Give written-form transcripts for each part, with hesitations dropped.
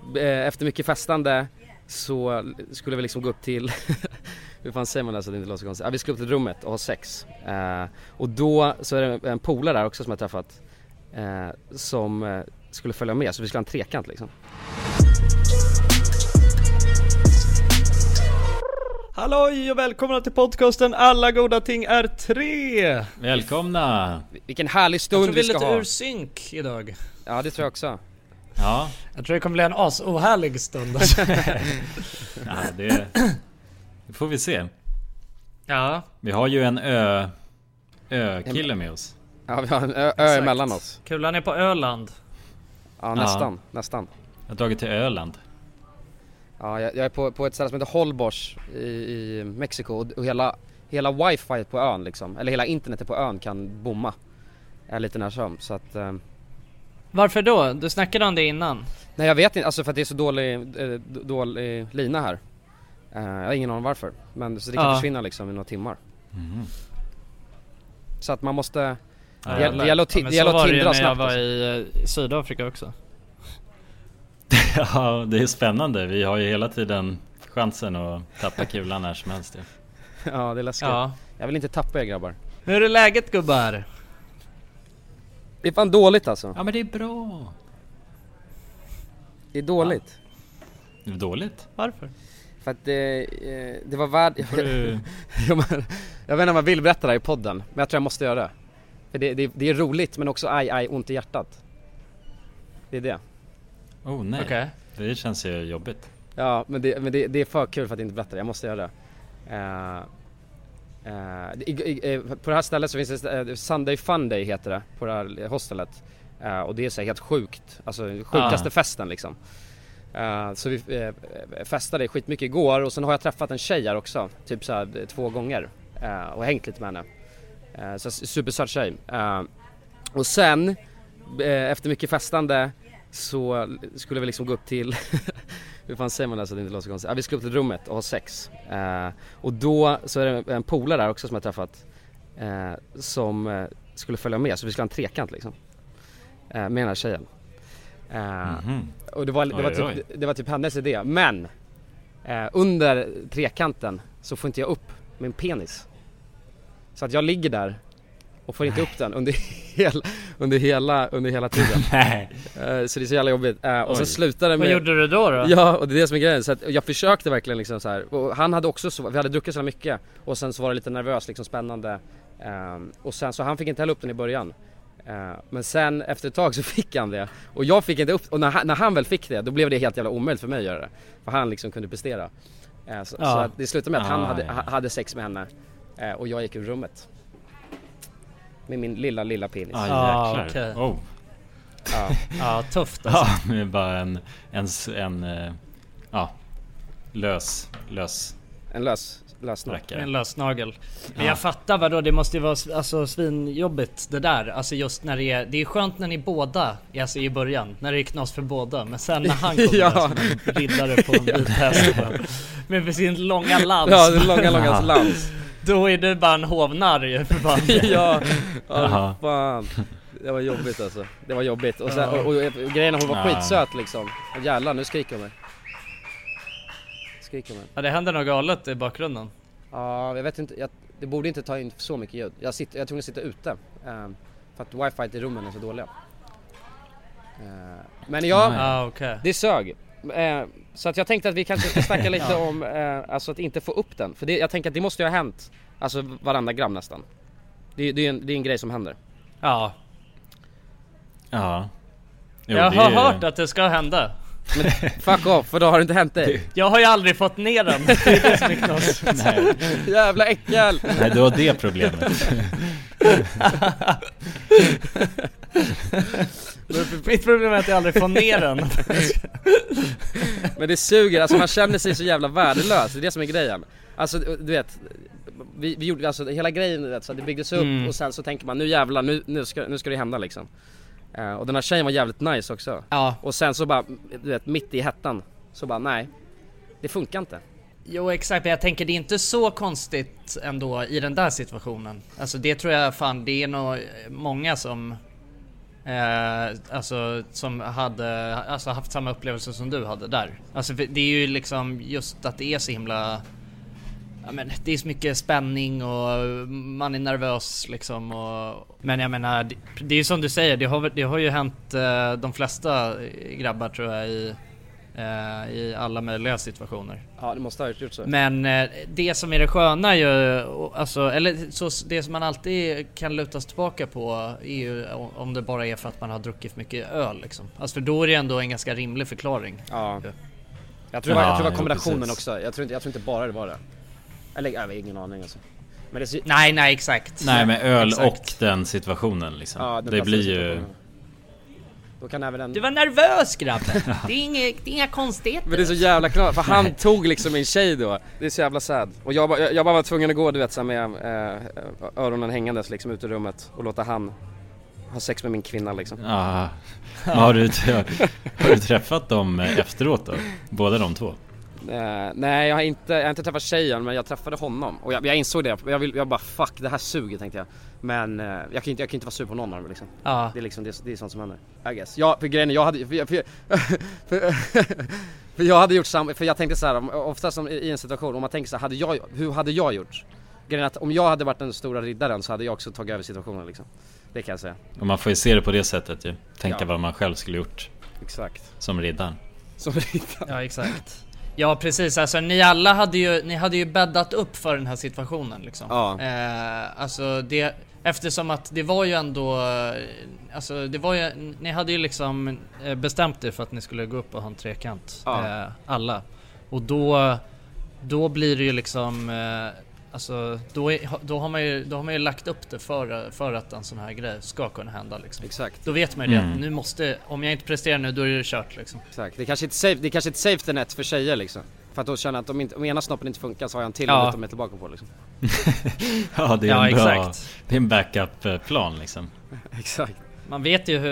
efter mycket festande så skulle vi liksom gå upp till hur fan säger man det så att det inte låter så konstigt? Vi skulle upp till rummet och ha sex. Och då så är det en polare där också som jag träffat som skulle följa med, så vi skulle ha en trekant liksom. Halloj och välkomna till podcasten Alla goda ting är 3. Välkomna. Vilken härlig stund vi ska ha. Jag tror vi är lite ur synk idag. Ja, det tror jag också. Ja. Jag tror det kommer bli en oherlig stund. Ja, det får vi se. Ja. Vi har ju en ö-kille med oss. Ja, vi har en ö emellan oss. Kulan är på Öland. Ja, nästan. Jag har dragit till Öland. Ja, jag är på ett ställe som heter Holbox i Mexiko och hela wifi på ön liksom, eller hela internetet på ön kan bomma. Är lite när som, så att Varför då? Du snackade om det innan. nej, jag vet inte, alltså för att det är så dålig lina här. Jag har ingen aning varför, men så det kan försvinna liksom i några timmar. Så att man måste det gäller att tindra snabbt. Jag var i Sydafrika också. Ja, det är spännande. Vi har ju hela tiden chansen att tappa kulan när som helst. Ja, det är läskigt. Ja. Jag vill inte tappa er grabbar. Hur är läget gubbar? Det är fan dåligt alltså. Ja, men det är bra. Det är dåligt. Det är dåligt? Varför? För att det var värd... jag vet inte om jag vill berätta det här i podden, men jag tror jag måste göra det. För det är roligt, men också ont i hjärtat. Det är det. Oh nej, okay. Det känns ju jobbigt. Ja, men det är för kul för att inte berätta det. Jag måste göra det. På det här stället så finns det Sunday Fun Day heter det, på det här hostelet. Och det är så helt sjukt. Alltså sjukaste festen liksom. Så vi festade skitmycket igår. Och sen har jag träffat en tjej här också, typ så här 2 gånger, och hängt lite med henne. Så supersöt tjej. Och sen efter mycket festande så skulle vi liksom gå upp till hur fan säger man det så att det inte låter så konstigt? Vi skulle upp till rummet och ha sex. Och då så är det en polare där också som jag träffat som skulle följa med, så vi skulle ha en trekant liksom med den här tjejen. Och det var typ hennes idé. Men under trekanten så får inte jag upp min penis. Så att jag ligger där och får inte upp den under hela tiden. Så det är så jävla jobbigt. Och sen slutade det med... Vad gjorde du då? Ja, och det är det som är grejen. Så att jag försökte verkligen liksom så här. Och han hade också så, vi hade druckit så mycket. Och sen så var det lite nervöst, liksom spännande. Och sen så han fick inte heller upp den i början. Men sen efter ett tag så fick han det. Och jag fick inte upp. Och när han väl fick det, då blev det helt jävla omöjligt för mig att göra det. För han liksom kunde prestera. Så att det slutade med att han hade sex med henne. Och jag gick ur rummet med min lilla penis. Jäklar. Okay. Oh. Ja, tufft alltså. Ja, det är bara en lös nagel. Men jag fattar vadå, det måste ju vara alltså svinjobbigt det där. Alltså just när det är skönt när ni båda, alltså i början, när det är knas för båda. Men sen när han kommer som en riddare på en vit häst med sin långa lans. Ja, den långa lans. Då är det bara en hovnarr för fan. Ja, fan. Det var jobbigt alltså. Det var jobbigt. Och, sen, och grejen hon var skitsöt liksom. Och jävlar, nu skriker hon mig. Ja, det händer något galet i bakgrunden. Ja, jag vet inte. Det borde inte ta in så mycket ljud. Jag tror att sitta ute. För att wifi i rummen är så dåliga. Men det sög. Så att jag tänkte att vi kanske ska snacka lite om alltså att inte få upp den. För jag tänker att det måste ju ha hänt. Alltså varandra gram nästan. Det är en grej som händer. Ja. Jo, jag har hört att det ska hända. Men fuck off, för då har det inte hänt dig. Jag har ju aldrig fått ner den. Det är det som är knas. Nej. Jävla äckel. Nej, det var det problemet. Mitt problem är att jag aldrig får ner den. Men det suger, alltså man känner sig så jävla värdelös. Det är det som är grejen. Alltså du vet, vi gjorde alltså hela grejen, så det byggdes upp. Och sen så tänker man, nu jävlar, nu ska det hända liksom. Och den här tjejen var jävligt nice också. Ja. Och sen så bara, du vet, mitt i hettan så bara, nej, det funkar inte. Jo, exakt, men jag tänker det är inte så konstigt ändå i den där situationen. Alltså det tror jag fan, det är nog många som alltså som hade haft samma upplevelse som du hade där. Alltså det är ju liksom just att det är så himla, ja, men det är så mycket spänning och man är nervös liksom, men jag menar det är ju som du säger, det har ju hänt de flesta grabbar tror jag i alla möjliga situationer. Ja, det måste ha gjort så. Men det som är det sköna ju, alltså, eller så det som man alltid kan lutas tillbaka på är ju om det bara är för att man har druckit för mycket öl liksom. Alltså för då är det ändå en ganska rimlig förklaring. Ja. Jag tror det var kombinationen också. Jag tror inte bara det var det. Eller jag har ingen aning alltså. Men det nej exakt. Nej, med öl exakt. Och den situationen liksom. Ja, det blir ju. Då kan även Du var nervös grabben. Det är inga konstigheter. Men det är så jävla klart, för han tog liksom min tjej då. Det är så jävla sad. Och jag bara var tvungen att gå, du vet, så med öronen hängandes liksom ut i rummet och låta han ha sex med min kvinna liksom. Ja. Har du träffat dem efteråt då? Båda de två? Nej, jag har inte träffat tjejen, men jag träffade honom. Och jag insåg det, jag bara fuck, det här suger tänkte jag. Men jag kan inte vara sur på någon av dem liksom. Det är liksom det är sånt som händer, I guess. Ja, för grejen jag hade för jag hade gjort samma, för jag tänkte så här, ofta som i en situation, om man tänker så här, hur hade jag gjort? Grejen att om jag hade varit den stora riddaren så hade jag också tagit över situationen liksom. Det kan jag säga. Och man får ju se det på det sättet ju. Tänka vad man själv skulle gjort. Exakt. Som riddaren. Ja, exakt. Ja, precis. Alltså ni alla hade ju bäddat upp för den här situationen liksom. Ja. Alltså det, eftersom att det var ju ändå, alltså det var ju, ni hade ju liksom bestämt er för att ni skulle gå upp och ha en trekant, alla. Och då blir det ju liksom, alltså då har man ju lagt upp det för att en sån här grej ska kunna hända liksom. Exakt. Då vet man ju det. Nu måste, om jag inte presterar nu, då är det kört liksom. Exakt. Det är kanske ett safety net för tjejer liksom. För att då känner att om ena snoppen inte funkar så har jag en till att de är tillbaka på liksom. Ja, det är en bra, exakt. Det är en backup-plan liksom. Exakt. Man vet ju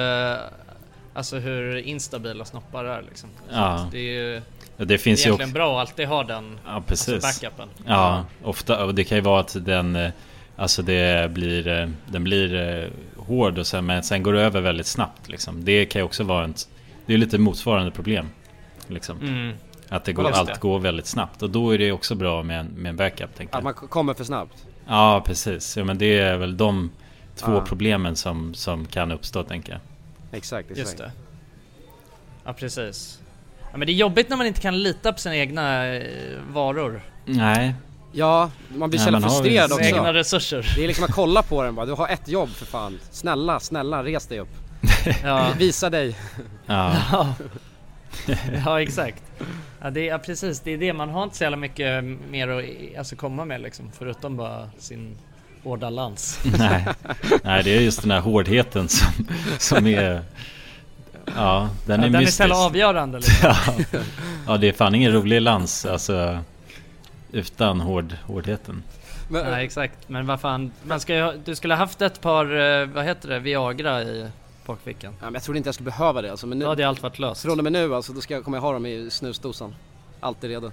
hur instabila snoppar är liksom. Ja. Det är ju det finns egentligen bra att alltid ha den, precis. Alltså backupen. Ja, ofta, och det kan ju vara att den, alltså den blir hård och men sen går det över väldigt snabbt liksom. Det kan ju också vara det är lite motsvarande problem liksom. Att det går väldigt snabbt, och då är det också bra med en backup, tänker jag. Att man kommer för snabbt. Ja, precis. Ja, men det är väl de två problemen som kan uppstå, tänker jag. Exakt. Just det. Ja, precis. Ja, men det är jobbigt när man inte kan lita på sina egna varor. Nej. Ja, man blir så frustrerad också. Egna resurser. Det är liksom att kolla på den bara. Du har ett jobb för fan. Snälla, res dig upp. Visa dig. Ja. Ja, exakt. Ja, precis. Det är det. Man har inte så jävla mycket mer att komma med liksom, förutom bara sin hårda lans. Nej, det är just den här hårdheten som är... Ja, den är mystisk. Den är så avgörande liksom. Ja, det är fan ingen rolig lans alltså, utan hårdheten. Ja, exakt. Men vad fan, du skulle ha haft ett par, vad heter det, Viagra i bakfickan. Ja, men jag trodde inte jag skulle behöva det alltså, men nu, då hade allt varit löst. Från och med nu alltså, då kommer jag ha dem i snusdosan. Alltid redo.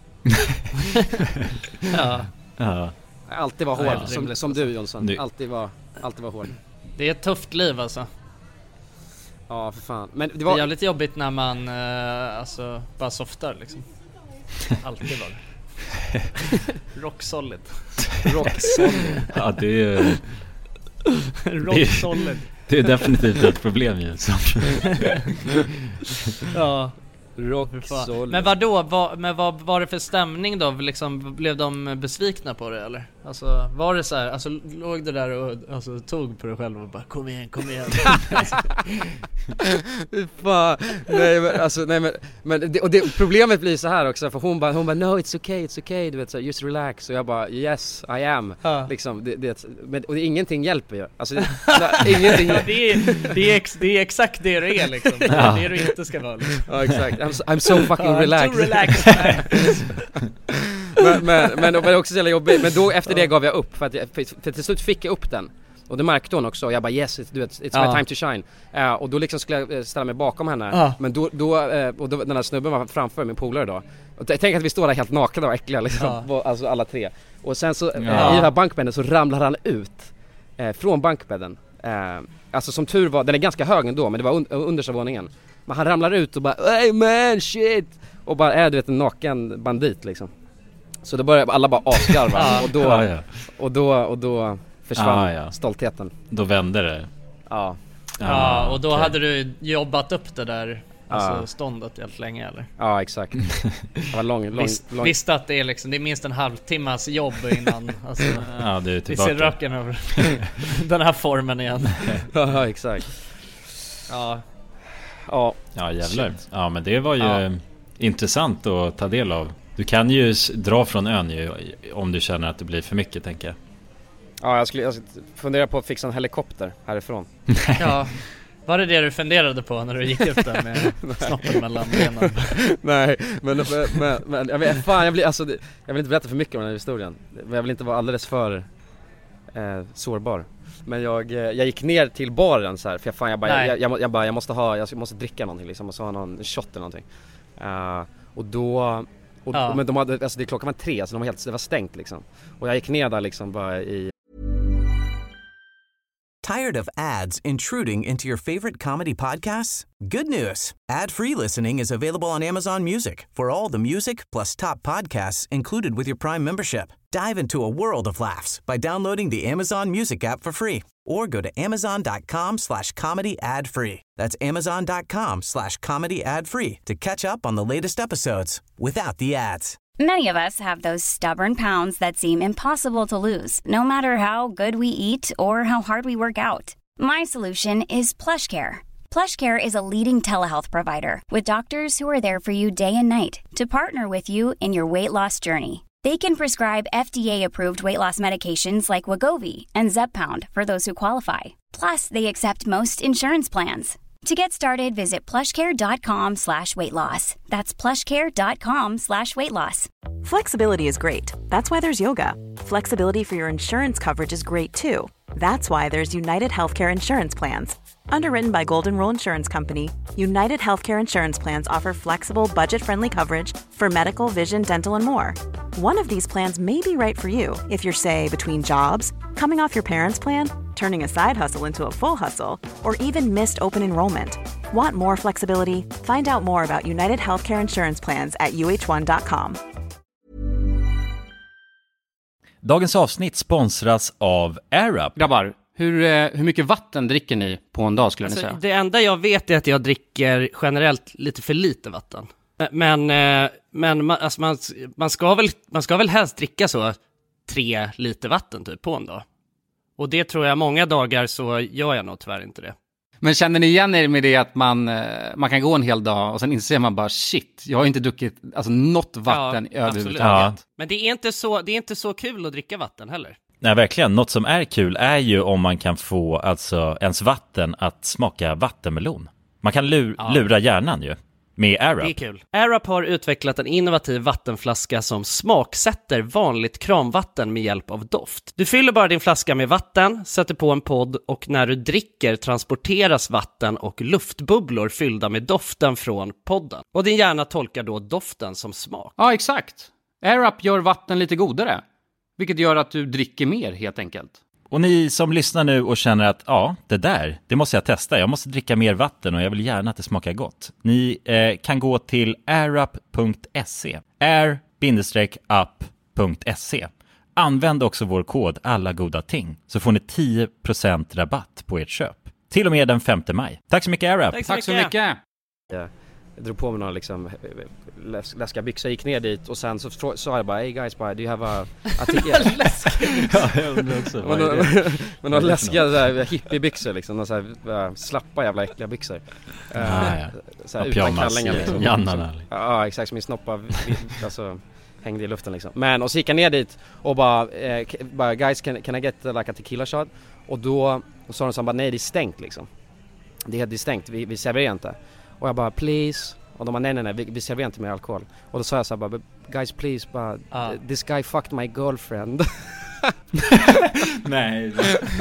Ja. Alltid var hård, som du Jonsson. Alltid var hård. Det är ett tufft liv alltså. Ja, för fan. Men det är jävligt jobbigt när man alltså bara softar liksom. Alltid var det. Rock solid. Ja, det är rock solid. Det är definitivt ett problem ju. Ja. Rock solid. Men vad var det för stämning då? Liksom, blev de besvikna på det eller? Alltså var det så här, alltså låg det där och alltså, tog på dig själv och bara kom igen. Fan. Men det problemet blir så här också, för hon bara no, it's okay, du vet så, just relax, och jag bara yes I am liksom och ingenting hjälper ju. Alltså ingenting. det är exakt det är liksom. Det är det du inte ska vara liksom. Ja, exakt. I'm so fucking relaxed. So relaxed. men det var också så jävla jobbigt. Men då efter det gav jag upp för till slut fick jag upp den. Och det märkte hon också. Och jag bara yes, it's my time to shine. Och då liksom skulle jag ställa mig bakom henne. Men då den här snubben var framför min polare då. Och tänk att vi står där helt nakna och äckliga liksom, alltså alla tre. Och sen så i den här bankbädden så ramlar han ut från bankbädden. alltså som tur var, den är ganska hög ändå, men det var understa våningen. Men han ramlar ut och bara hey man shit, och bara du vet en naken bandit liksom. Så då började alla bara asgarva och då försvann stoltheten. Då vände det. Ja, och då hade du jobbat upp det där ståndet helt länge eller? Ja, exakt. Det var lång. Visste att det är liksom, det är minst en halvtimmas jobb innan alltså, du är tillbaka. Vi ser röken över den här formen igen. Ja, exakt. Ja, jävlar. Shit. Ja, men det var ju intressant att ta del av. Du kan ju dra från ön ju, om du känner att det blir för mycket, tänker jag. Ja, jag funderar på att fixa en helikopter härifrån. Ja, var det du funderade på när du gick upp där med snoppen mellan benen? Nej, men jag vill inte berätta för mycket om den här historien. Men jag vill inte vara alldeles för sårbar. Men jag gick ner till baren så här, för jag måste dricka någonting liksom, och så ha någon shot eller någonting. Men de hade, alltså det klockan var 3, så det var stängt liksom. Och jag gick ner där liksom bara i... Tired of ads intruding into your favorite comedy podcasts? Good news. Ad-free listening is available on Amazon Music for all the music plus top podcasts included with your Prime membership. Dive into a world of laughs by downloading the Amazon Music app for free or go to amazon.com/comedy ad-free. That's amazon.com/comedy ad-free to catch up on the latest episodes without the ads. Many of us have those stubborn pounds that seem impossible to lose, no matter how good we eat or how hard we work out. My solution is PlushCare. PlushCare is a leading telehealth provider with doctors who are there for you day and night to partner with you in your weight loss journey. They can prescribe FDA-approved weight loss medications like Wegovy and Zepbound for those who qualify. Plus, they accept most insurance plans. To get started, visit plushcare.com/weightloss. That's plushcare.com/weightloss. Flexibility is great. That's why there's yoga. Flexibility for your insurance coverage is great too. That's why there's United Healthcare Insurance Plans. Underwritten by Golden Rule Insurance Company, United Healthcare Insurance Plans offer flexible, budget-friendly coverage for medical, vision, dental, and more. One of these plans may be right for you if you're, say, between jobs, coming off your parents' plan, turning a side hustle into a full hustle, or even missed open enrollment. Want more flexibility? Find out more about United Healthcare Insurance Plans at uh1.com. Dagens avsnitt sponsras av AirUp. Grabbar, hur mycket vatten dricker ni på en dag skulle ni säga? Det enda jag vet är att jag dricker generellt lite för lite vatten. Men man ska väl helst dricka så 3 liter vatten typ på en dag. Och det tror jag många dagar så gör jag nog tyvärr inte det. Men känner ni igen er med det att man kan gå en hel dag och sen inser man bara shit, jag har inte druckit något vatten överhuvudtaget. Ja. Men det är inte så kul att dricka vatten heller. Nej, verkligen. Något som är kul är ju om man kan få alltså ens vatten att smaka vattenmelon. Man kan lura hjärnan ju. Med AirUp. Det är kul. AirUp har utvecklat en innovativ vattenflaska som smaksätter vanligt kranvatten med hjälp av doft. Du fyller bara din flaska med vatten, sätter på en podd och när du dricker transporteras vatten och luftbubblor fyllda med doften från podden. Och din hjärna tolkar då doften som smak. Ja, exakt. AirUp gör vatten lite godare, vilket gör att du dricker mer helt enkelt. Och ni som lyssnar nu och känner att det måste jag testa. Jag måste dricka mer vatten och jag vill gärna att det smakar gott. Ni kan gå till airup.se. air-up.se. Använd också vår kod alla goda ting så får ni 10% rabatt på ert köp. Till och med den 5 maj. Tack så mycket AirUp. Tack så mycket. Jag drog på mig några liksom läskiga byxor, gick ner dit och sen så sa jag bara hey guys, do you have a ticket? Men några läskiga hippiebyxor liksom, några så här slappa jävla äckliga byxor. Så här utan kallingar liksom. Ja, exakt, som min snoppa alltså hängde i luften liksom. Men och så gick jag ner dit och bara guys can I get like a tequila shot? Och då sa de så bara nej, det är stängt liksom. Det är stängt, vi serverar inte. Och jag bara please. Och de bara nej, vi serverar inte mer alkohol. Och då sa jag så här bara guys please, this guy fucked my girlfriend. Nej.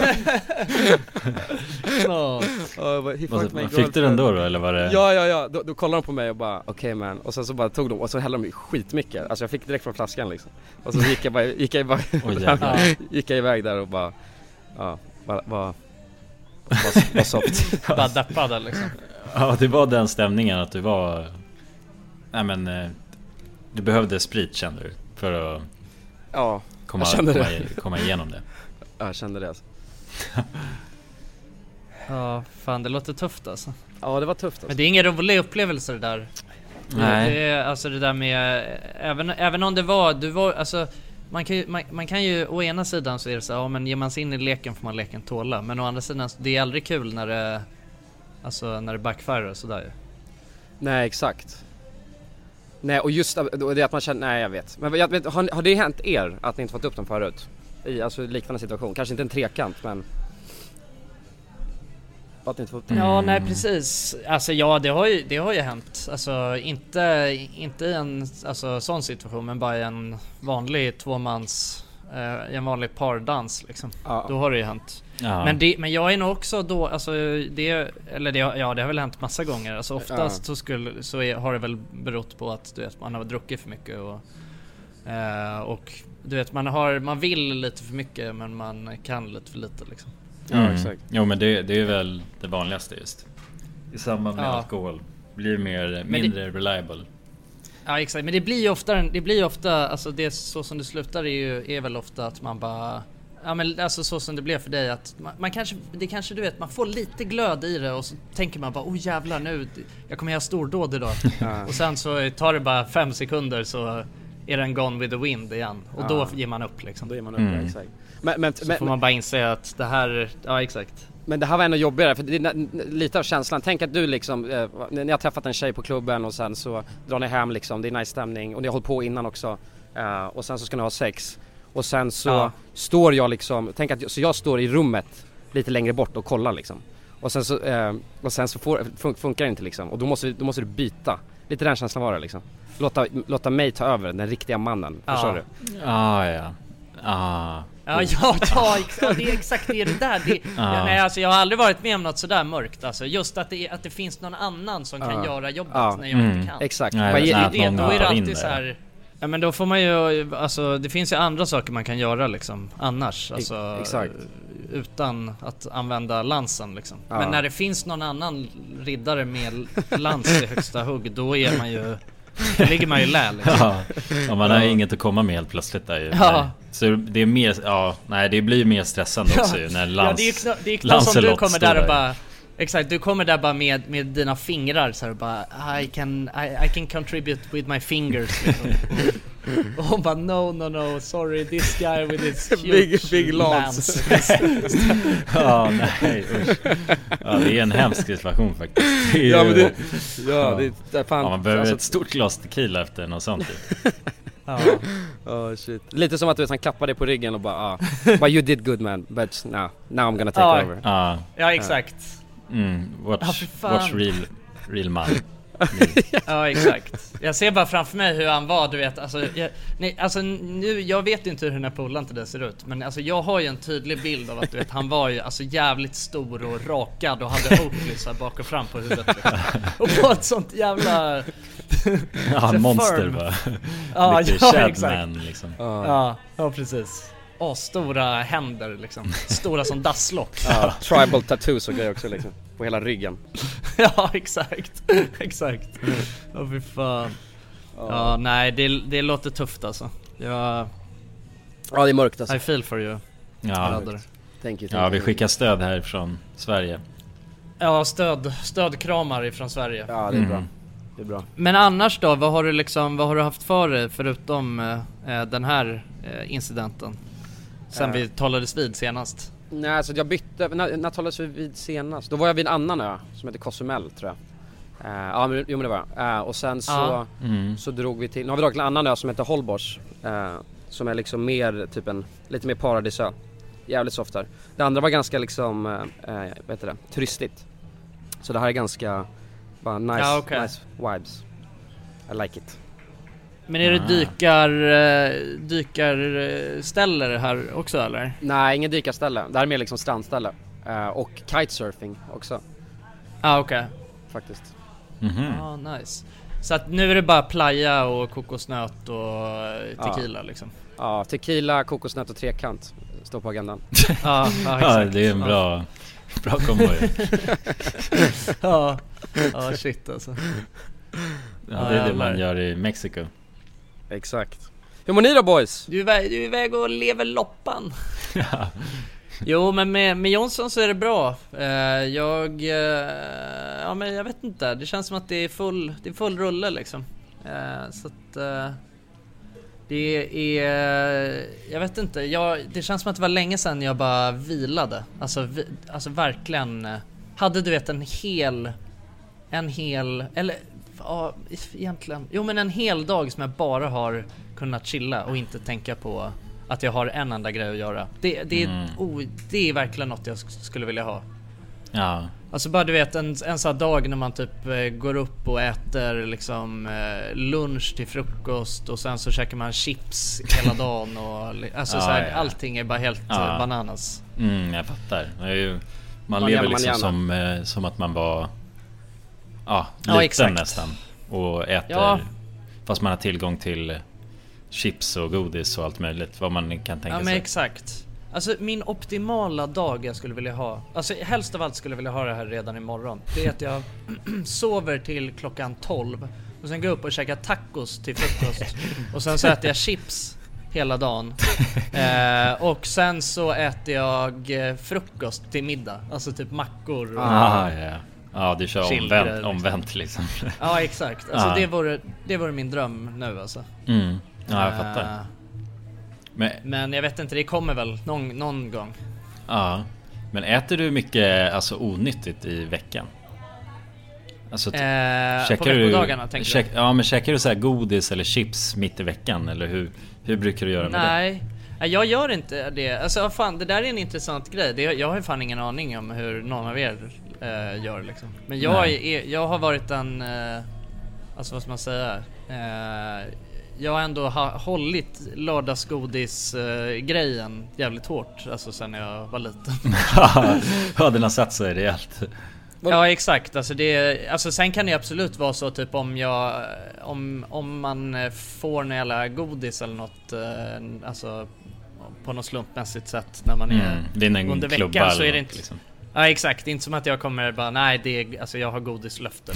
Fick du den då eller var det? Ja. Då kollade de på mig och bara okej man. Och sen så bara tog de och så hällde de skitmycket. Alltså jag fick direkt från flaskan liksom. Och så gick jag iväg där och bara var soft. Bara deppade liksom. Ja, det var den stämningen att du var... Nej men, du behövde sprit, kände du, för att komma igenom det. Ja, jag kände det alltså. Ja, fan det låter tufft alltså. Ja, det var tufft alltså. Men det är ingen rolig upplevelse det där. Nej. Det är, alltså det där med även om det var alltså man kan ju å ena sidan så är det så ja, men ger man sig in i leken får man leken tåla, men å andra sidan det är aldrig kul när det backfire och sådär. Nej, exakt. Nej, och just det att man känner, nej jag vet. Men jag vet, har det hänt er att ni inte fått upp dem förut? I alltså liknande situation, kanske inte en trekant, men att ni inte fått upp dem. Ja, nej precis. Alltså ja, det har ju hänt. Alltså inte i en sån situation, men bara i en vanlig tvåmans en vanlig pardans liksom. Ja. Då har det ju hänt. Ja. Men jag är nog också då, alltså det har väl hänt massa gånger. Alltså oftast har det väl berott på att du vet, man har druckit för mycket och du vet man vill lite för mycket men man kan lite för lite liksom. Ja, exakt. Jo, men det är väl det vanligaste just. I samband med alkohol blir mindre reliable. Ja, exakt. Men det blir ju ofta alltså det så som det slutar är väl ofta att man bara ja, men alltså så som det blev för dig att man kanske du vet man får lite glöd i det och så tänker man bara jävlar nu jag kommer göra stordåd idag. Och sen så tar det bara 5 sekunder så är den gone with the wind igen och då ger man upp liksom. Då ger man upp, exakt. Men får man bara inse att det här exakt. Men det här var ändå jobbigare för det är lite av känslan. Tänk att du liksom ni har träffat en tjej på klubben och sen så drar ni hem liksom, det är nice stämning och ni har hållit på innan också och sen så ska ni ha sex och sen så står jag liksom, tänk att så jag står i rummet lite längre bort och kollar liksom och sen så funkar det inte liksom och då måste du byta. Lite den känslan var det liksom. Låta mig ta över den riktiga mannen, förstår du? Det är exakt det där. Nej, alltså jag har aldrig varit med om något sådär mörkt alltså. Just att det finns någon annan som kan göra jobbet när jag inte kan. Exakt. Då är det alltid så här. Ja, men då får man ju alltså det finns ju andra saker man kan göra liksom annars alltså exakt. Utan att använda lansen liksom. Men när det finns någon annan riddare med lans i högsta hugg då är man ju ligger man ju lä liksom. Ja, man har inget att komma med helt plötsligt där ju. Så det är mer det blir ju mer stressande också ju, när det är klart som du kommer där och bara exakt, du kommer där bara med dina fingrar så här bara I can contribute with my fingers liksom. Och bara no sorry this guy with his huge big lance. Nej usch. Det är en hemsk situation faktiskt. Man behöver ett stort glas tequila efter något sånt. Shit. Lite som att du han klappar dig på ryggen och bara but you did good man, but now I'm gonna take over. Ja, exakt. Watch real man. Ja, exakt. Jag ser bara framför mig hur han var, du vet. Alltså, jag vet inte hur den här polaren till det ser ut. Men alltså, jag har ju en tydlig bild av att du vet, han var ju alltså jävligt stor och rakad och hade Oakley bak och fram på huvudet liksom. Och på ett sånt jävla monster va. Exakt. Liksom. Ja, precis. Stora händer liksom. Stora som dasslock. Tribal tattoos och grejer också liksom. På hela ryggen. Ja, exakt. Fy fan. Nej, det låter tufft alltså. Ja, det är mörkt alltså. I feel for you. Thank you. Ja, vi skickar stöd här från Sverige. Ja, stödkramar ifrån Sverige. Ja, det är bra. Det är bra. Men annars då, vad har du haft för dig förutom den här incidenten? Sen vi talades vid senast. Nej, alltså jag bytte, när talades vi vid senast? Då var jag vid en annan ö som heter Cozumel, tror jag. Men det var jag. Och sen så drog vi till, nu har vi dragit till en annan ö som heter Holbox, som är liksom mer typ lite mer paradisö. Jävligt soft där. Det andra var ganska liksom turistigt. Så det här är ganska bara nice vibes. I like it. Men är det dykarställe här också eller? Nej, ingen dykarställe. Det här är mer liksom strandställe. Och kitesurfing också. Okej. Faktiskt. Nice. Så att nu är det bara playa och kokosnöt och tequila liksom. Ja, tequila, kokosnöt och trekant. står på agendan. Ja, Ja, det är en bra kombo. Ja, shit alltså. Ja, det är det man gör i Mexiko. Exakt. Hur mår ni då, boys? Du är iväg och lever loppan. Ja. Jo, men med Jonsson så är det bra. Men jag vet inte. Det känns som att det är full rulle liksom. Så att det är, jag vet inte. Det känns som att det var länge sedan jag bara vilade. Alltså verkligen hade, du vet, en hel eller ja, egentligen. Jo, men en hel dag som jag bara har kunnat chilla och inte tänka på att jag har en enda grej att göra. Det är verkligen något jag skulle vilja ha. Ja. Alltså bara, du vet, en sån här dag när man typ går upp och äter liksom lunch till frukost och sen så käkar man chips hela dagen och alltså så här, allting är bara helt bananas. Jag fattar. Man lever liksom som att man var liten nästan och äter fast man har tillgång till chips och godis och allt möjligt vad man kan tänka sig. Men exakt. Alltså min optimala dag jag skulle vilja ha, alltså helst av allt skulle jag vilja ha det här redan imorgon. Det är att jag sover till klockan 12 och sen går upp och käkar tacos till frukost och sen så äter jag chips hela dagen och sen så äter jag frukost till middag, alltså typ mackor och ja, du kör omvänt liksom. Ja, exakt. Alltså det vore min dröm nu alltså. Ja, jag fattar. Men jag vet inte, det kommer väl någon gång. Ja. Men äter du mycket alltså onyttigt i veckan? Alltså på veckodagarna tänker du? Ja, men käkar du så här godis eller chips mitt i veckan eller hur brukar du göra med det? Nej, jag gör inte det. Alltså fan, det där är en intressant grej. Jag har ju fan ingen aning om hur någon av er gör liksom. Men jag har varit en alltså vad ska man säga? Jag har ändå hållit lördagsgodis-grejen jävligt hårt, alltså sen jag var liten. Ja, den har satt sig rejält. Ja, exakt. Alltså sen kan det absolut vara så typ om man får en jävla godis eller något, alltså på något slumpmässigt sätt när man är under veckan, så är det inte liksom. Ja, exakt. Inte som att jag kommer bara, alltså jag har godislöften.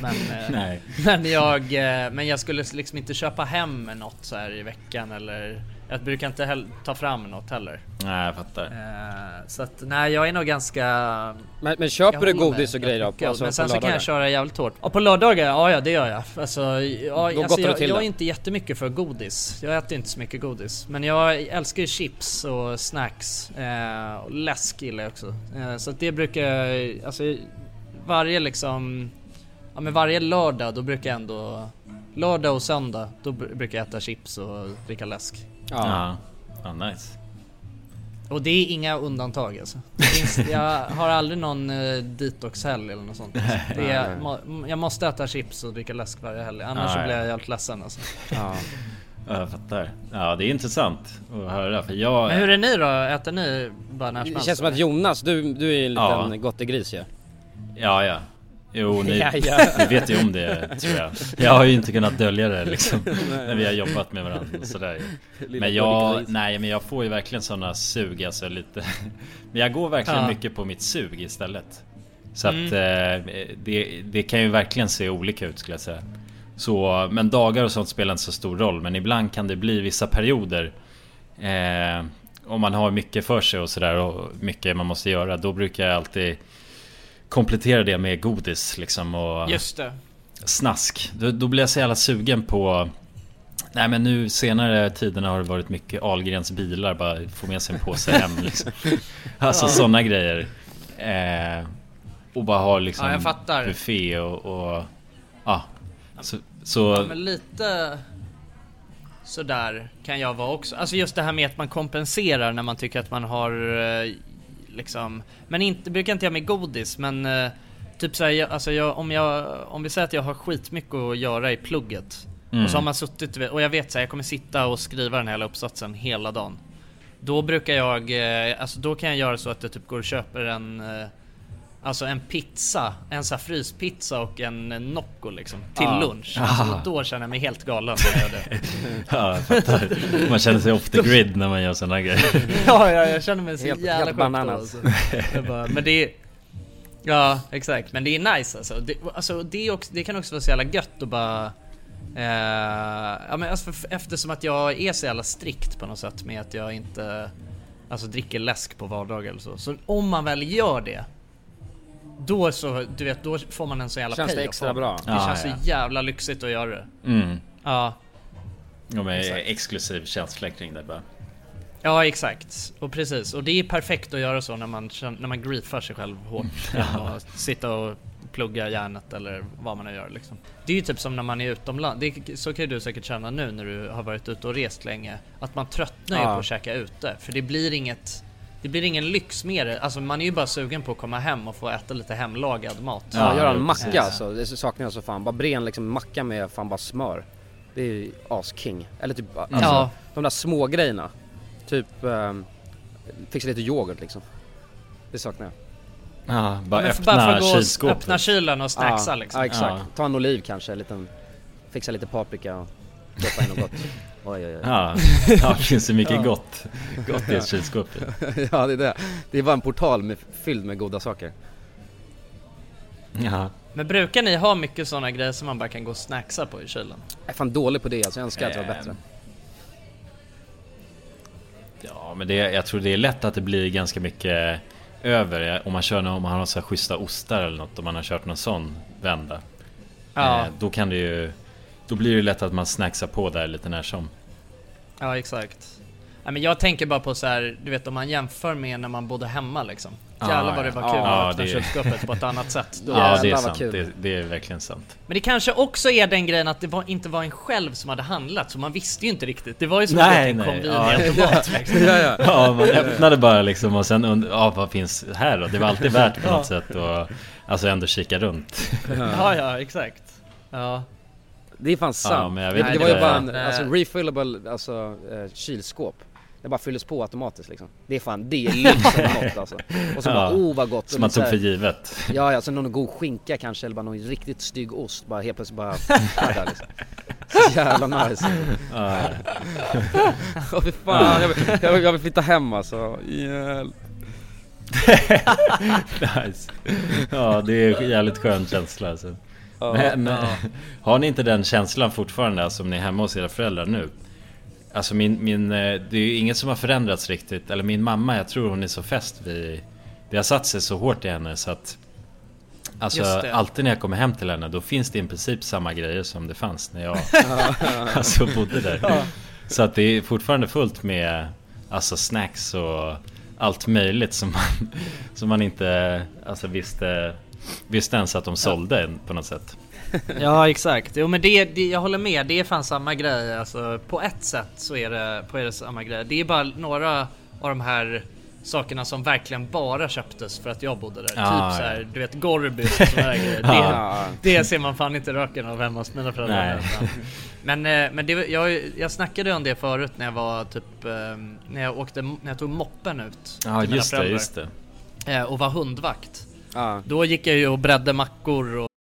Men jag skulle liksom inte köpa hem något så här i veckan, eller jag brukar inte ta fram något heller. Nej, jag fattar. Så att jag är nog ganska. Men köper du godis och grejer då? Men sen så kan jag köra jävligt hårt. Ja, på lördagar, ja det gör jag. Jag är inte jättemycket för godis. Jag äter inte så mycket godis. Men jag älskar ju chips och snacks. Och läsk gillar jag också. Så att det brukar, alltså varje liksom, varje lördag då brukar jag ändå, lördag och söndag då brukar jag äta chips och dricka läsk. Ja, nice. Och det är inga undantag alltså. Jag har aldrig någon detox-helg eller något sånt. Jag måste äta chips och dricka läsk varje helg. Annars så blir jag helt ledsen alltså. Ja, jag fattar. Ja, det är intressant att höra. För Men hur är ni då? Äter ni bara när som helst? Det känns som att Jonas, du är en liten gottegris ju. Ja. Jo, ni vet ju om det, tror jag. Jag har ju inte kunnat dölja det liksom när vi har jobbat med varandra och sådär. Men jag får ju verkligen sådana sug, alltså lite. Men jag går verkligen mycket på mitt sug istället. Så att det kan ju verkligen se olika ut, skulle jag säga. Så, men dagar och sånt spelar inte så stor roll. Men ibland kan det bli vissa perioder om man har mycket för sig och sådär, och mycket man måste göra. Då brukar jag alltid komplettera det med godis liksom, och just det. Snask. Då blir jag så jävla sugen på. Nej, men nu senare tiderna har det varit mycket Ahlgrens bilar, bara få med sig en påse hem liksom. Alltså sådana grejer. Och bara ha liksom buffé och så men lite sådär kan jag vara också. Alltså just det här med att man kompenserar när man tycker att man har liksom, men brukar inte jag med godis, men typ så här, alltså om vi säger att jag har skitmycket att göra i plugget, och så har man suttit, och jag vet så här, jag kommer sitta och skriva den här hela uppsatsen hela dagen. Då brukar jag då kan jag göra så att jag typ går och köper alltså en pizza, en sån här fryspizza och en Nocco liksom till lunch. Alltså, då känner jag mig helt galen när jag gör det. Ja, jag fattar. Man känner sig off the grid när man gör såna grejer. Ja, jag känner mig så helt jävla sjuk då, alltså. Men det är, ja, exakt. Men det är nice alltså. Det kan också vara så jävla gött att bara ja, men alltså, eftersom att jag är så jävla strikt på något sätt med att jag inte alltså dricker läsk på vardagar eller så. Så om man väl gör det, då så, du vet, då får man en så jävla känns det extra bra. Det känns så jävla lyxigt att göra det. Ja. Ja, men exklusiv könsfläckring där bara. Ja, exakt. Och precis. Och det är perfekt att göra så när man griefar sig själv hårt. Och sitta och plugga hjärnet eller vad man nu gör liksom. Det är ju typ som när man är utomlands. Så kan du säkert känna nu när du har varit ute och rest länge. Att man tröttnar ju på att käka ute. För det blir ingen lyx med det. Alltså man är ju bara sugen på att komma hem och få äta lite hemlagad mat. Ja, göra en macka alltså. Det saknar jag så fan. Bara bren liksom macka med fan bara smör. Det är ju asking. Eller typ alltså, de där små grejerna. Typ fixa lite yoghurt liksom. Det saknar jag. Ja, bara öppna kylskåpet. Öppna kylen och snacksa liksom. Ja, exakt. Ta en oliv kanske, fixa lite paprika och doppa in något gott. Oj. Ja, det finns så mycket gott i kylskåpet. Ja, det är det. Det är bara en portal fylld med goda saker. Ja. Men brukar ni ha mycket sådana grejer som man bara kan gå och snacksa på i kylen? Jag är fan dålig på det, alltså jag önskar att det var bättre. Ja, men jag tror det är lätt att det blir ganska mycket över om man har så här schyssta ostar eller något, om man har kört någon sån vända. Då kan det ju, då blir det lätt att man snacksar på där lite när som. Ja, exakt. Ja, men jag tänker bara på så här, du vet, om man jämför med när man bodde hemma liksom. Jävlar vad det var kul att öppna kylskåpet på ett annat sätt. Ja, det är sant. Det är verkligen sant. Men det kanske också är den grejen att det inte var en själv som hade handlat, så man visste ju inte riktigt. Det var ju som att det kom vid automat liksom. Ja, man öppnade bara liksom och sen vad finns här då? Det var alltid värt på något sätt och alltså ändå kika runt. Ja, exakt. Ja. Det är fan sant. Ja, det var ju bara en refillable kylskåp. Det bara fylls på automatiskt liksom. Det är liksom något alltså. Och så bara, vad gott. Som man tog för givet. Ja, så någon god skinka kanske, eller bara någon riktigt stygg ost. Bara helt plötsligt bara där liksom. Så jävla nice. Fy fan, jag vill flytta hem alltså. Nice. Ja, det är en jävligt skön känsla alltså. Men har ni inte den känslan fortfarande som ni är hemma hos era föräldrar nu? Alltså det är ju inget som har förändrats riktigt. Eller min mamma, jag tror hon är så fäst vid, det har satt sig så hårt i henne så att alltså alltid när jag kommer hem till henne, då finns det i princip samma grejer som det fanns när jag alltså bodde där. Så att det är fortfarande fullt med alltså snacks och allt möjligt som man inte alltså visste ens att de sålde på något sätt. Ja, exakt. Jo, men jag håller med. Det är fan samma grej. Alltså, på ett sätt så är det samma grej. Det är bara några av de här sakerna som verkligen bara köptes för att jag bodde där. Typ så här, du vet, Gorbys och såna här grejer. Det ser man fan inte röken av hemma hos mina föräldrar. Men jag snackade om det förut när jag var typ när jag tog moppen ut till mina föräldrar. Just det. Och var hundvakt. Då gick jag ju och bredde mackor och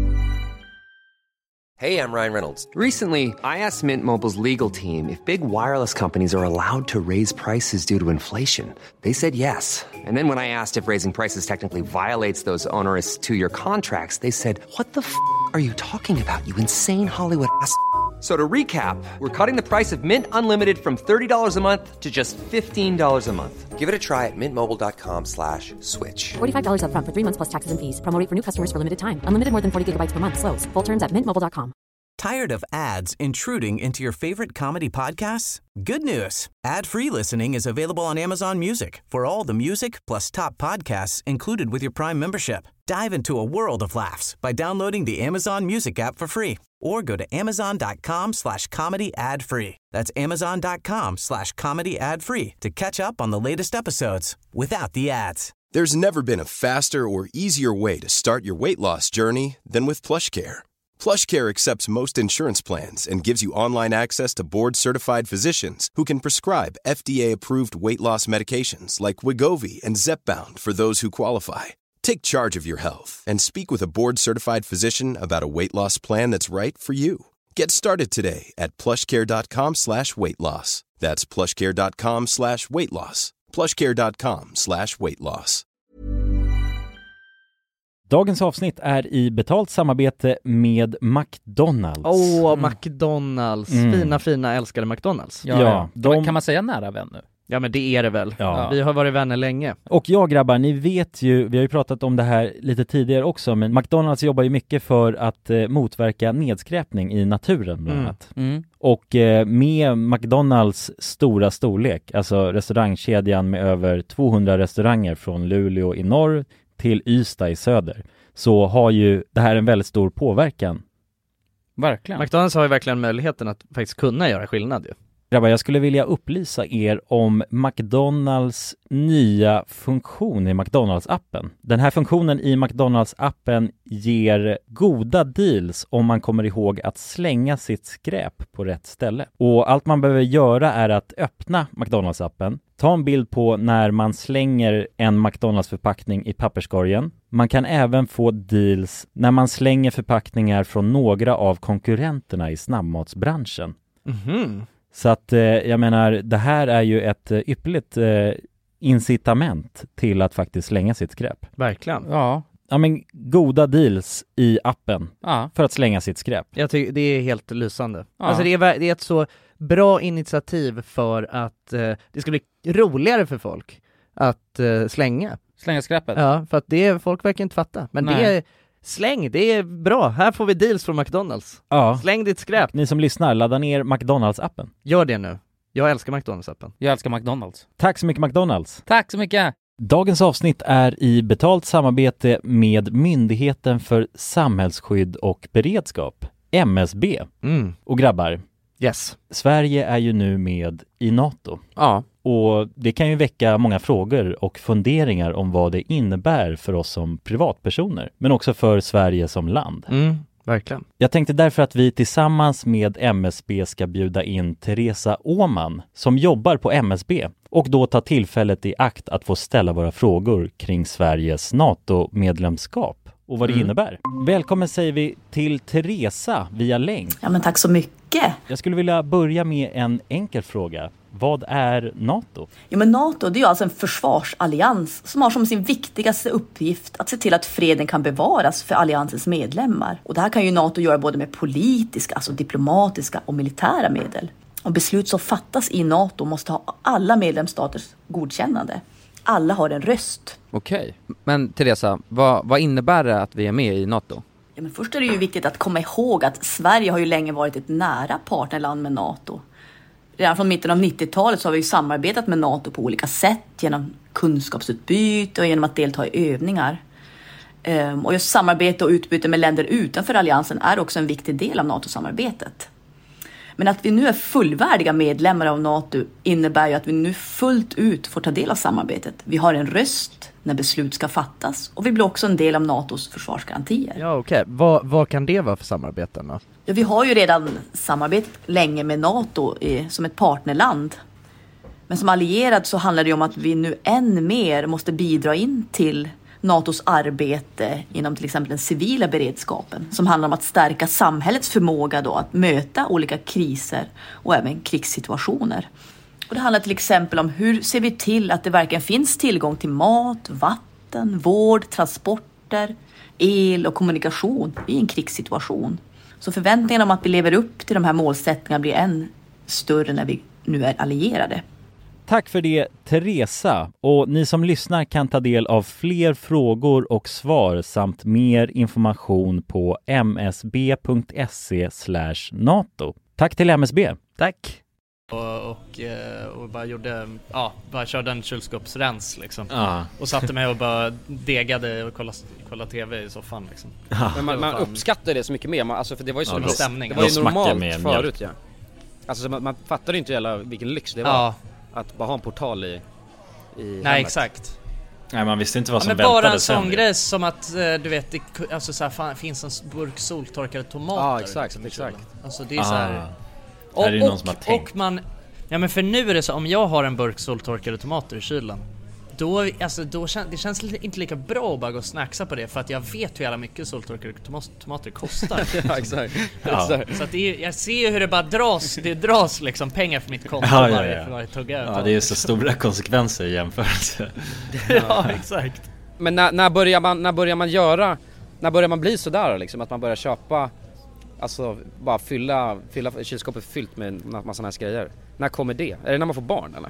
Hey, I'm Ryan Reynolds. Recently, I asked Mint Mobile's legal team if big wireless companies are allowed to raise prices due to inflation. They said yes. And then when I asked if raising prices technically violates those onerous two-year contracts, they said, "What the f*** are you talking about, you insane Hollywood ass?" So to recap, we're cutting the price of Mint Unlimited from $30 a month to just $15 a month. Give it a try at mintmobile.com/switch. $45 up front for 3 months plus taxes and fees. Promo rate for new customers for limited time. Unlimited more than 40 gigabytes per month. Slows full terms at mintmobile.com. Tired of ads intruding into your favorite comedy podcasts? Good news. Ad-free listening is available on Amazon Music for all the music plus top podcasts included with your Prime membership. Dive into a world of laughs by downloading the Amazon Music app for free or go to amazon.com/comedy ad-free. That's amazon.com/comedy ad-free to catch up on the latest episodes without the ads. There's never been a faster or easier way to start your weight loss journey than with PlushCare. PlushCare accepts most insurance plans and gives you online access to board-certified physicians who can prescribe FDA-approved weight loss medications like Wegovy and Zepbound for those who qualify. Take charge of your health and speak with a board-certified physician about a weight loss plan that's right for you. Get started today at plushcare.com/weightloss. That's plushcare.com/weightloss. plushcare.com/weightloss. Dagens avsnitt är i betalt samarbete med McDonalds. McDonalds. Fina, älskade McDonalds. Ja. Kan man säga nära vän nu? Ja, men det är det väl. Ja. Vi har varit vänner länge. Och jag grabbar, ni vet ju, vi har ju pratat om det här lite tidigare också, men McDonalds jobbar ju mycket för att motverka nedskräpning i naturen bland annat. Och med McDonalds stora storlek, alltså restaurangkedjan med över 200 restauranger från Luleå i norr till Ystad i söder, så har ju det här en väldigt stor påverkan. Verkligen. McDonalds har ju verkligen möjligheten att faktiskt kunna göra skillnad ju. Grabbar, jag skulle vilja upplysa er om McDonalds nya funktion i McDonalds-appen. Den här funktionen i McDonalds-appen ger goda deals om man kommer ihåg att slänga sitt skräp på rätt ställe. Och allt man behöver göra är att öppna McDonalds-appen, ta en bild på när man slänger en McDonalds-förpackning i papperskorgen. Man kan även få deals när man slänger förpackningar från några av konkurrenterna i snabbmatsbranschen. Så att jag menar, det här är ju ett ypperligt incitament till att faktiskt slänga sitt skräp. Verkligen. Ja, men goda deals i appen för att slänga sitt skräp. Jag tycker det är helt lysande. Alltså det är ett så bra initiativ för att det ska bli roligare för folk att slänga skräpet. Ja, för att folk verkar inte fatta. Men släng, det är bra. Här får vi deals från McDonalds. Ja. Släng ditt skräp. Ni som lyssnar, ladda ner McDonalds-appen. Gör det nu. Jag älskar McDonalds-appen. Jag älskar McDonalds. Tack så mycket McDonalds. Tack så mycket. Dagens avsnitt är i betalt samarbete med Myndigheten för samhällsskydd och beredskap, MSB. Och grabbar, yes. Sverige är ju nu med i NATO. Ja. Och det kan ju väcka många frågor och funderingar om vad det innebär för oss som privatpersoner, men också för Sverige som land. Verkligen. Jag tänkte därför att vi tillsammans med MSB ska bjuda in Teresa Åman som jobbar på MSB och då ta tillfället i akt att få ställa våra frågor kring Sveriges NATO-medlemskap och vad det innebär. Välkommen säger vi till Teresa via länk. Ja, men tack så mycket. Jag skulle vilja börja med en enkel fråga. Vad är NATO? Ja, men NATO, det är alltså en försvarsallians som har som sin viktigaste uppgift att se till att freden kan bevaras för alliansens medlemmar. Och det här kan ju NATO göra både med politiska, alltså diplomatiska och militära medel. Och beslut som fattas i NATO måste ha alla medlemsstaters godkännande. Alla har en röst. Okej. Men Teresa, vad innebär det att vi är med i NATO? Ja, men först är det ju viktigt att komma ihåg att Sverige har ju länge varit ett nära partnerland med NATO. Redan från mitten av 90-talet så har vi samarbetat med NATO på olika sätt genom kunskapsutbyte och genom att delta i övningar. Och just samarbete och utbyte med länder utanför alliansen är också en viktig del av NATO-samarbetet. Men att vi nu är fullvärdiga medlemmar av NATO innebär ju att vi nu fullt ut får ta del av samarbetet. Vi har en röst när beslut ska fattas och vi blir också en del av NATOs försvarsgarantier. Ja, okej. Vad kan det vara för samarbeten då? Ja, vi har ju redan samarbetat länge med NATO som ett partnerland. Men som allierad så handlar det om att vi nu än mer måste bidra in till NATOs arbete inom till exempel den civila beredskapen som handlar om att stärka samhällets förmåga då att möta olika kriser och även krigssituationer. Och det handlar till exempel om hur ser vi till att det verkligen finns tillgång till mat, vatten, vård, transporter, el och kommunikation i en krigssituation. Så förväntningarna om att vi lever upp till de här målsättningarna blir än större när vi nu är allierade. Tack för det, Teresa. Och ni som lyssnar kan ta del av fler frågor och svar samt mer information på msb.se/NATO. Tack till MSB. Tack. Och bara körde en kylskåpsrens liksom. Och satte mig och bara degade och kollade tv i soffan liksom. Men man uppskattar det så mycket mer, alltså, för det var ju så stämning. Det var ju normalt förut, ja. Alltså man fattade inte jävla vilken lyx det var att bara ha en portal i Nej, hemmet. Exakt. Nej, man visste inte vad som men väntade bara en sen. sån grej som att du vet alltså så här, fan, finns en burk soltorkade tomater. Ja, exakt. Alltså det är så här. Är det någon som har tänkt? Och man, ja men för nu är det så, om jag har en burk soltorkade tomater i kylen, då, alltså, det känns inte lika bra att bara gå och snacksa på det, för att jag vet hur jävla mycket soltorkade tomater kostar. Ja, exakt. Så att jag ser ju hur det bara dras liksom pengar för mitt konto för varje tugga. Ja, det är så stora konsekvenser i jämförelse. Ja, exakt. Men när börjar man bli sådär liksom, att man börjar köpa, alltså bara fylla kylskåpet fyllt med en massa såna här grejer? När kommer det? Är det när man får barn eller?